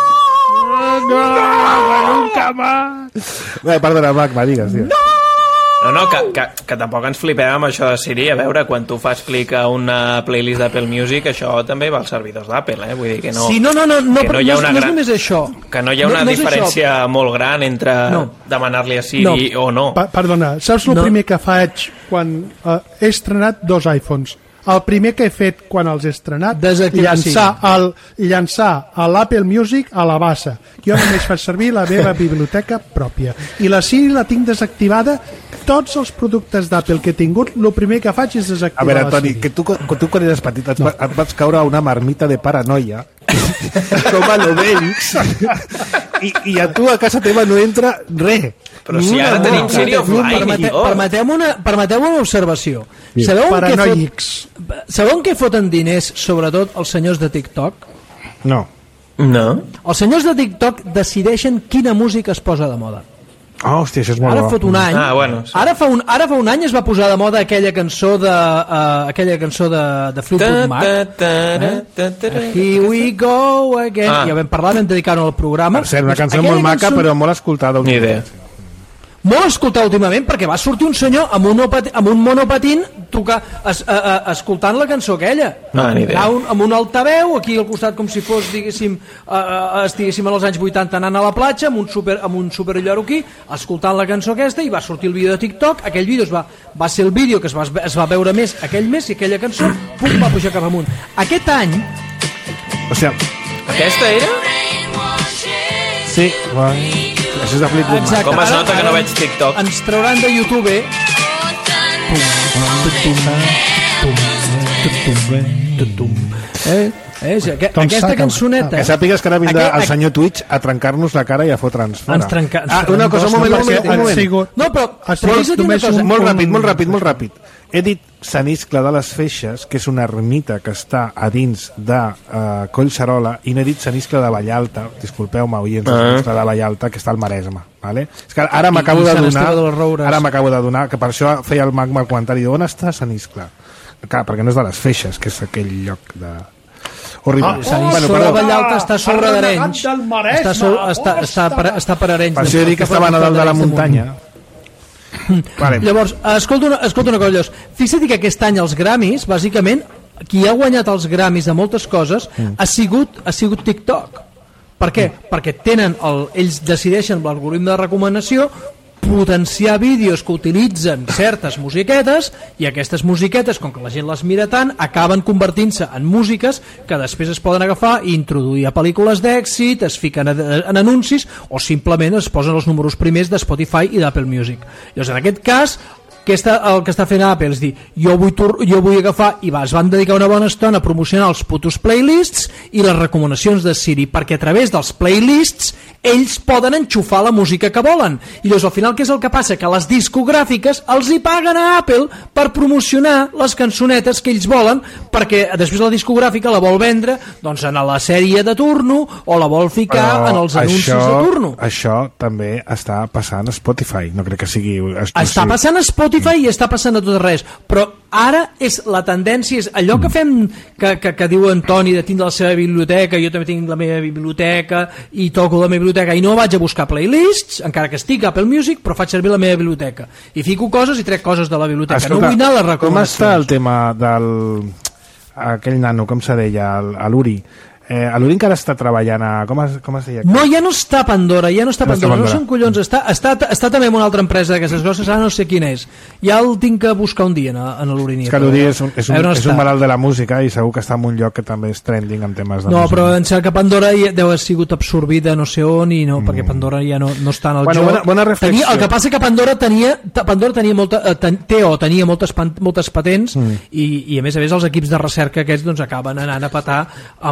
No, nunca más. Bé, perdona, Mac, va, digues, digues. No, no, que, que, que tampoc ens flipem amb això de Siri. A veure, quan tu fas clic a una playlist d'Apple Music, això també va als servidors d'Apple, eh? Vull dir que no... Sí, no, no, no, no, que no, hi ha no, una no és gran- només això. Que no hi ha una No- no és diferència molt gran entre No. demanar-li a Siri o no. Pa perdona, saps el No. primer que faig quan uh, he estrenat dos iPhones? El primer que he fet quan els he estrenat, Desactivar llançar, el, llançar a l'Apple Music a la bassa. Jo només faig servir la meva biblioteca pròpia. I la Siri la tinc desactivada. Tots els productes d'Apple que he tingut, el primer que faig és desactivar A veure, la Toni, Siri. que tu, que tu quan eres petit et, no. et vas caure a una marmita de paranoia com a l'Obelix i, i a tu a casa teva no entra res. Però Ni si una ara tenim mosca. Siri offline, Permete, tio. permeteu una, permeteu una observació. Sabeu en, què Paranoics. fot, sabeu en què foten diners, sobretot els senyors de TikTok? No. No? Els senyors de TikTok decideixen quina música es posa de moda. Oh, hòstia, això és molt Ara bo. fot un any. Ah, bueno, sí. Ara fa un ara fa un any es va posar de moda aquella cançó de uh, aquella cançó de de Fleetwood Mac. Eh? Here we go again. Ah. Ja vam parlar, vam dedicar-ho al programa. Per cert, una Doncs cançó aquella molt maca, cançó- però molt escoltada. Ni idea. Molt escoltat últimament, perquè va sortir un senyor amb un, opati, amb un monopatín tocar, es, a, a, escoltant la cançó aquella. No, ni idea. Allà un, amb un altaveu, aquí al costat com si fos, diguéssim, a, a, estiguéssim als anys vuitanta anant a la platja, amb un super, amb un super lloroquí, escoltant la cançó aquesta, i va sortir el vídeo de TikTok. Aquell vídeo es va, va ser el vídeo que es va, es va veure més aquell mes, i aquella cançó, pum, va pujar cap amunt. Aquest any, O sigui, Aquesta era? sí, bueno, això és de Fleetwood Mac. exacte, Com es ara- nota que ara no veig TikTok? ens trauran de YouTube, eh? Eh? Eh? Sí, aqu Doncs aquesta s'ha cançoneta... Que sàpigues que ara vindrà Aqu- el senyor Twitch a trencar-nos la cara i a fotre'ns fora. Ens trenca- ens Ah, una cosa, un moment, un moment, un Ha moment. sigut, No, però, ha però és a sigut dir una només cosa... un, Molt un- ràpid, molt ràpid, molt ràpid. He dit Sant Iscle de les Feixes, que és una ermita que està a dins de uh, Collserola, i no he dit Sant Iscle de Vallalta, disculpeu-me, oients, Ah. Sant Iscle de Vallalta, que està al Maresme. Vale? És que ara m'acabo i de Sant donar... Esteve de les Roures. Ara m'acabo de donar, que per això feia el magma el comentari, on està Sant Iscle? Clar, perquè no és de les Feixes, que és aquell lloc de... Horrible. Ah, Sant bueno, Iscle de perdó. Vallalta està sobre d'Arenys. del Maresme, Està, so, està, està, per, està per Arenys. Per això he dit que estava a dalt de la muntanya. Vale. Llavors, escolta una, escolta una cosa, llavors, fixa't que aquest any els Grammys, bàsicament, qui ha guanyat els Grammys de moltes coses mm. ha, sigut, ha sigut TikTok. Per què? Mm. Perquè tenen el, ells decideixen l'algoritme de recomanació potenciar vídeos que utilitzen certes musiquetes, i aquestes musiquetes, com que la gent les mira tant, acaben convertint-se en músiques que després es poden agafar i introduir a pel·lícules d'èxit, es fiquen en anuncis o simplement es posen els números primers de Spotify i d'Apple Music. Llavors, en aquest cas, que està, el que està fent Apple és dir, jo vull, jo vull agafar, i va, es van dedicar una bona estona a promocionar els putos playlists i les recomanacions de Siri, perquè a través dels playlists ells poden enxufar la música que volen. I llavors al final què és el que passa? Que les discogràfiques els hi paguen a Apple per promocionar les cançonetes que ells volen, perquè després la discogràfica la vol vendre doncs en la sèrie de turno o la vol ficar Però en els anuncis això, de turno. Això també està passant a Spotify, no crec que sigui exclusiu. Està passant a Spotify i està passant a tot res, però ara és la tendència, és allò que fem que, que, que diu en Toni de tindre la seva biblioteca, jo també tinc la meva biblioteca i toco la meva biblioteca i no vaig a buscar playlists, encara que estic a Apple Music, però faig servir la meva biblioteca i fico coses i trec coses de la biblioteca. Escolta, no vull anar a les com recomanacions. està el tema del... aquell nano, com se deia, el- a l'Uri? Eh, a l'Uri encara està treballant a... Com es, com es deia? No, ja no està a Pandora, ja no està a No està a Pandora, no Pandora. sé on collons està, està, està també en una altra empresa d'aquestes coses, ara no sé quina és. Ja el tinc que buscar un dia en, en l'Uri. És que l'Uri és, un, és, un, A veure on és està. un malalt de la música i segur que està en un lloc que també és trending en temes de No, música. però em sembla que Pandora ja deu haver sigut absorbida no sé on i no, mm. perquè Pandora ja no, no està en el Bueno, joc. bona- bona reflexió. Tenia, el que passa que Pandora tenia, Pandora tenia molta, eh, ten, té o tenia moltes, pan- moltes patents mm. i, i a més a més els equips de recerca aquests doncs acaben anant a petar amb algun altre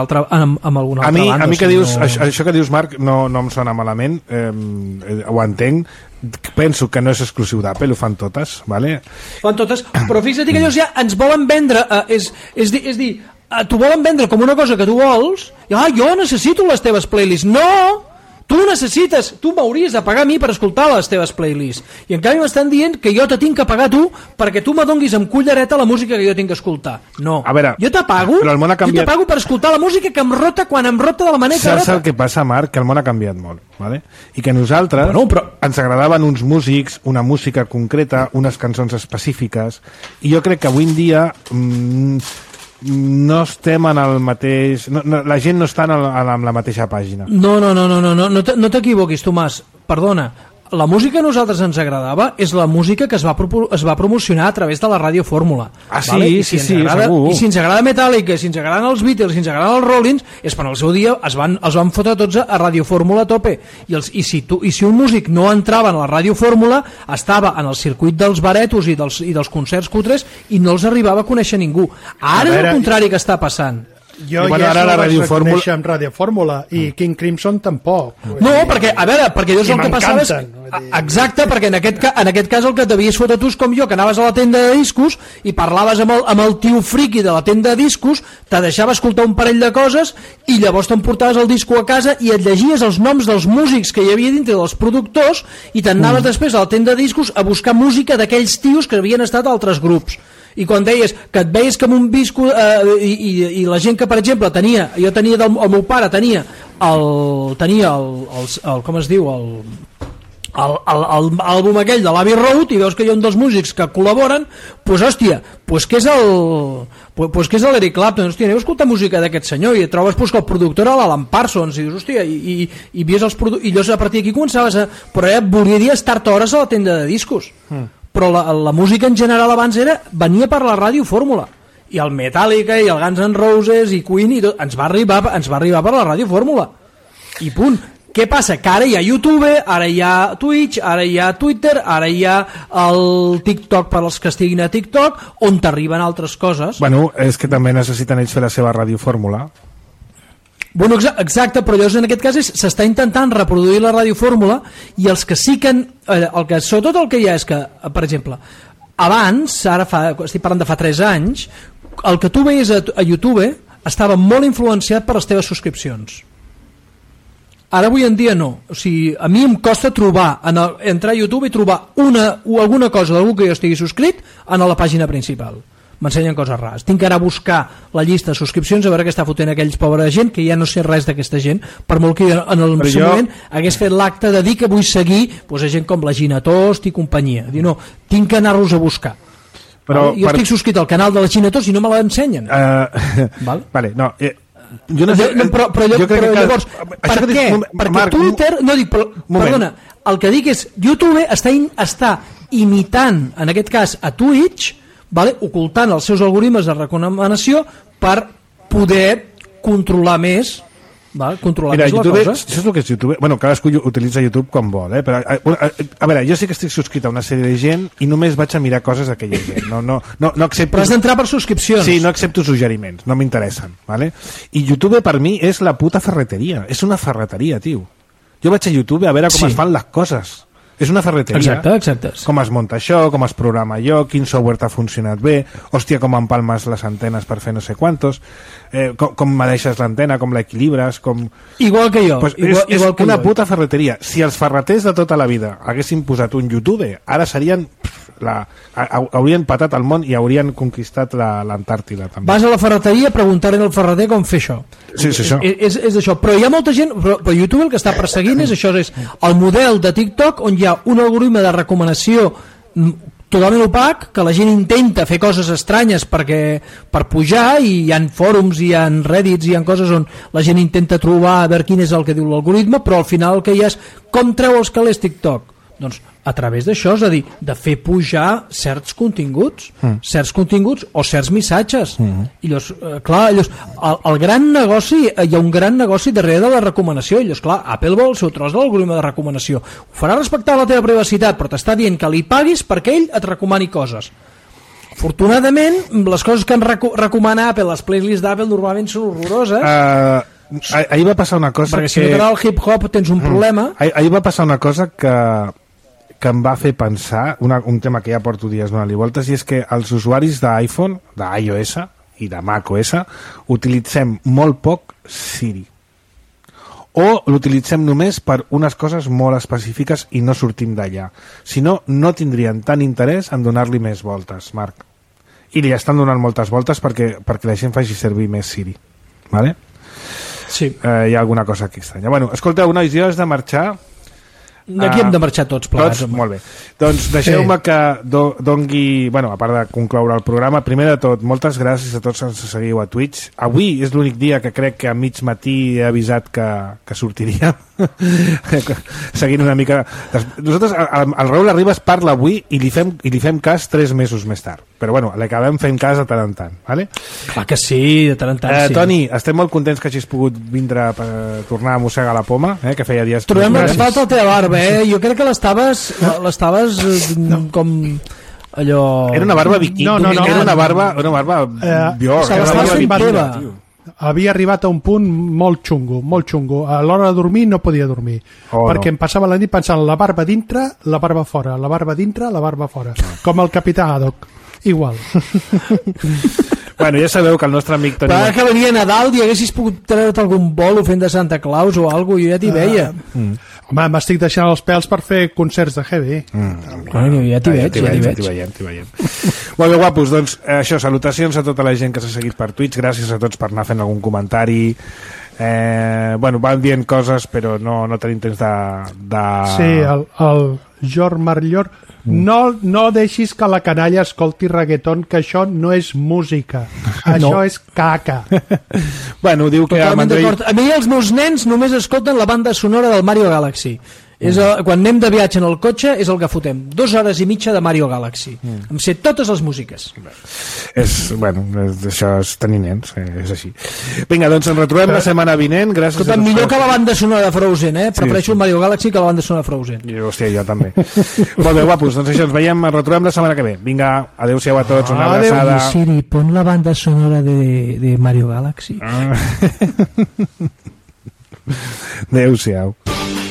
altra, amb, amb alguna altra a mi, banda. A mi que o sigui, dius, no... això, això que dius, Marc, no, no em sona malament, eh, ho entenc, penso que no és exclusiu d'Apple, ho fan totes, vale? Fan totes, però fixa't que ells ja ens volen vendre, eh, és, és, dir, és dir, eh, t'ho volen vendre com una cosa que tu vols, i ah, jo necessito les teves playlists. No! Tu necessites, tu m'hauries de pagar a mi per escoltar les teves playlists. I en canvi m'estan dient que jo te tinc que pagar tu perquè tu m'adonguis amb cullereta la música que jo tinc que escoltar. No. A veure, jo te pago, però el món ha canviat... jo te pago per escoltar la música que em rota quan em rota de la manera que Saps rota. el que passa, Marc? Que el món ha canviat molt, vale? I que nosaltres bueno, però... ens agradaven uns músics, una música concreta, unes cançons específiques, i jo crec que avui en dia... Mmm, no estem en el mateix... No, no, la gent no està en, el, en la mateixa pàgina. No, no, no, no, no, no, no, no t'equivoquis, Tomàs. Perdona, la música que a nosaltres ens agradava és la música que es va, es va promocionar a través de la Ràdio Fórmula. Ah, sí, vale? I sí, si sí, agrada, segur. I si ens agrada Metallica, si ens agraden els Beatles, si ens agraden els Rollins, és per al seu dia es van, els van fotre tots a Ràdio Fórmula a tope. I, els, i, si tu, I si un músic no entrava en la Ràdio Fórmula, estava en el circuit dels baretos i dels, i dels concerts cutres i no els arribava a conèixer ningú. Ara veure, és el contrari que està passant. Jo bueno, ja ara la Ràdio Fórmula amb Ràdio Fórmula i King Crimson tampoc. No, perquè, a veure, perquè llavors el que passava és... Exacte, perquè en aquest, en aquest cas el que t'havies fotre tu és com jo, que anaves a la tenda de discos i parlaves amb el, amb el tio friqui de la tenda de discos, te deixava escoltar un parell de coses i llavors t'emportaves el disco a casa i et llegies els noms dels músics que hi havia dintre dels productors i t'anaves mm. després a la tenda de discos a buscar música d'aquells tios que havien estat a altres grups. I quan deies que et veies com un visco eh, i, i, i la gent que per exemple tenia, jo tenia del, el meu pare tenia el, tenia el, el, el com es diu el, el, el, el àlbum aquell de l'Abbey Road i veus que hi ha un dels músics que col·laboren, pues hòstia, pues que és el pues, pues que és l'Eric Clapton, hòstia, aneu a escoltar música d'aquest senyor i et trobes pues, que el productor era l'Alan Parsons i dius, hòstia, i, i, i, vies els produ... i llavors a partir d'aquí començaves a... però ja volia dir estar-te hores a la tenda de discos mm. però la, la música en general abans era venia per la Ràdio Fórmula i el Metallica i el Guns N' Roses i Queen i tot, ens va arribar, ens va arribar per la Ràdio Fórmula i punt. Què passa? Que ara hi ha YouTube, ara hi ha Twitch, ara hi ha Twitter, ara hi ha el TikTok per als que estiguin a TikTok on t'arriben altres coses. Bueno, és que també necessiten ells fer la seva Ràdio Fórmula. Bueno, exacte, però llavors en aquest cas s'està intentant reproduir la Ràdio Fórmula i els que sí que, eh, el que sobretot el que hi ha és que, per exemple, abans, ara fa, estic parlant de fa tres anys, el que tu veies a, a YouTube estava molt influenciat per les teves subscripcions. Ara avui en dia no, o sigui, a mi em costa trobar, en el, entrar a YouTube i trobar una, o alguna cosa d'algú que jo estigui subscrit en la pàgina principal. M'ensenyen coses rares. Tinc que ara buscar la llista de subscripcions a veure què està fotent aquells pobres gent, que ja no sé res d'aquesta gent, per molt que en el seu jo... moment hagués fet l'acte de dir que vull seguir doncs, a gent com la Gina Tost i companyia. Diu, no, tinc que anar-los a buscar. Però, jo per... estic subscrit al canal de la Gina Tost i no me l'ensenyen. Uh... Val? Vale, no... Eh... Jo no sé, no, però, però, jo, però que... llavors, per què? Dic, perquè Marc, Twitter, no dic, però, perdona, el que dic és YouTube està, in, està imitant, en aquest cas a Twitch, vale, ocultant els seus algoritmes de recomanació per poder controlar més, vale, controlar Mira, més YouTube, la cosa. Això és el que és YouTube. Bueno, cadascú utilitza YouTube com vol, eh? Però, a, a, a veure, jo sí que estic subscrit a una sèrie de gent i només vaig a mirar coses d'aquella gent. No, no, no, no accepto... Però has d'entrar per subscripcions. Sí, no accepto suggeriments, no m'interessen, vale? I YouTube per mi és la puta ferreteria. És una ferreteria, tio. Jo vaig a YouTube a veure com sí. es fan les coses. És una ferreteria. Exacte, exacte. Com es munta això, com es programa allò, quin software t'ha funcionat bé, hòstia, com empalmes les antenes per fer no sé quantos, eh, com, com medeixes l'antena, com l'equilibres, com... Igual que jo. Pues igual, és igual és una jo. puta ferreteria. Si els ferreters de tota la vida haguessin posat un YouTube, ara serien... Pff, la, haurien patat el món i haurien conquistat l'Antàrtida també. Vas a la ferreteria a preguntar-li al ferreter com fer això. Sí, sí, això. És, és, és això. Però hi ha molta gent, però, però YouTube el que està perseguint és això, és el model de TikTok on hi ha un algoritme de recomanació totalment opac, que la gent intenta fer coses estranyes perquè, per pujar, i hi ha fòrums, hi ha reddits, hi ha coses on la gent intenta trobar a veure quin és el que diu l'algoritme, però al final el que hi ha és com treu els calés TikTok? Doncs a través d'això, és a dir, de fer pujar certs continguts, mm. certs continguts o certs missatges. Mm. I llavors, eh, clar, llavors, el, el gran negoci, hi ha un gran negoci darrere de la recomanació, i llavors, clar, Apple vol el seu tros de l'algoritme de recomanació. Ho farà respectar la teva privacitat, però t'està dient que li paguis perquè ell et recomani coses. Afortunadament, les coses que ens reco recomana Apple, les playlists d'Apple normalment són horroroses. Uh, ahir va passar una cosa perquè que... si no t'agrada el hip-hop tens un mm. problema. Ahir, ahir va passar una cosa que, que em va fer pensar, una, un tema que ja porto dies donant-li voltes, i és que els usuaris d'iPhone, d'iOS i de macOS, utilitzem molt poc Siri. O l'utilitzem només per unes coses molt específiques i no sortim d'allà. Si no, no tindrien tant interès en donar-li més voltes, Marc. I li estan donant moltes voltes perquè, perquè la gent faci servir més Siri. Vale? Sí. Eh, hi ha alguna cosa aquí estranya. Bueno, escolteu, nois, jo has de marxar. Aquí hem de marxar tots plegats. Tots? Molt bé. Doncs deixeu-me sí. que do, dongui, bueno, a part de concloure el programa, primer de tot, moltes gràcies a tots que ens seguiu a Twitch. Avui és l'únic dia que crec que a mig matí he avisat que, que sortiria. Seguint una mica... Nosaltres, el, el Raül Arribas parla avui i li fem, i li fem cas tres mesos més tard. Però bueno, l'acabem fent cas de tant en tant. Vale? Clar que sí, de tant en tant, eh, sí. Toni, estem molt contents que hagis pogut vindre per tornar a mossegar la poma, eh, que feia dies... Trobem que falta la teva barba, eh? Jo crec que l'estaves l'estaves no. com allò... Era una barba viking, no, no, no, era una barba, una barba eh, bior, era una barba vikinga, tio. Havia arribat a un punt molt xungo, molt xungo. A l'hora de dormir no podia dormir. Oh, perquè no. Em passava la nit pensant la barba dintre, la barba fora, la barba dintre, la barba fora. Com el capità Haddock. Igual. Bueno, ja sabeu que el nostre amic Toni... Però que venia Nadal i haguessis pogut treure't algun bolo fent de Santa Claus o alguna cosa, jo ja t'hi veia. Uh, mm. Home, m'estic deixant els pèls per fer concerts de heavy. Mm. Bueno, ja t'hi veig, ja t'hi veig. T'hi veiem, t'hi veiem. Molt bé, guapos, doncs això, salutacions a tota la gent que s'ha seguit per Twitch, gràcies a tots per anar fent algun comentari. Eh, bueno, van dient coses, però no, no tenim temps de... de... Sí, el, el Jor Marllor... No, no deixis que la canalla escolti reggaeton, que això no és música. Això no. És caca. Bueno, diu que... Andrei... A mi els meus nens només escolten la banda sonora del Mario Galaxy. Mm. És el, quan anem de viatge en el cotxe és el que fotem. Dues hores i mitja de Mario Galaxy. Mm. Em sé totes les músiques. És, bueno, és, això és tenir nens, eh, és així. Vinga, doncs ens retrobem la setmana vinent. Gràcies. Escolta, millor que la banda sonora de Frozen, eh? Prefereixo sí, sí. el Mario Galaxy que la banda sonora de Frozen. I, hòstia, jo també. Molt bé, guapos, doncs això, ens veiem, ens retrobem la setmana que ve. Vinga, adeu-siau a tots, una abraçada. Adeu, Siri, pon la banda sonora de, de Mario Galaxy. Adeu-siau.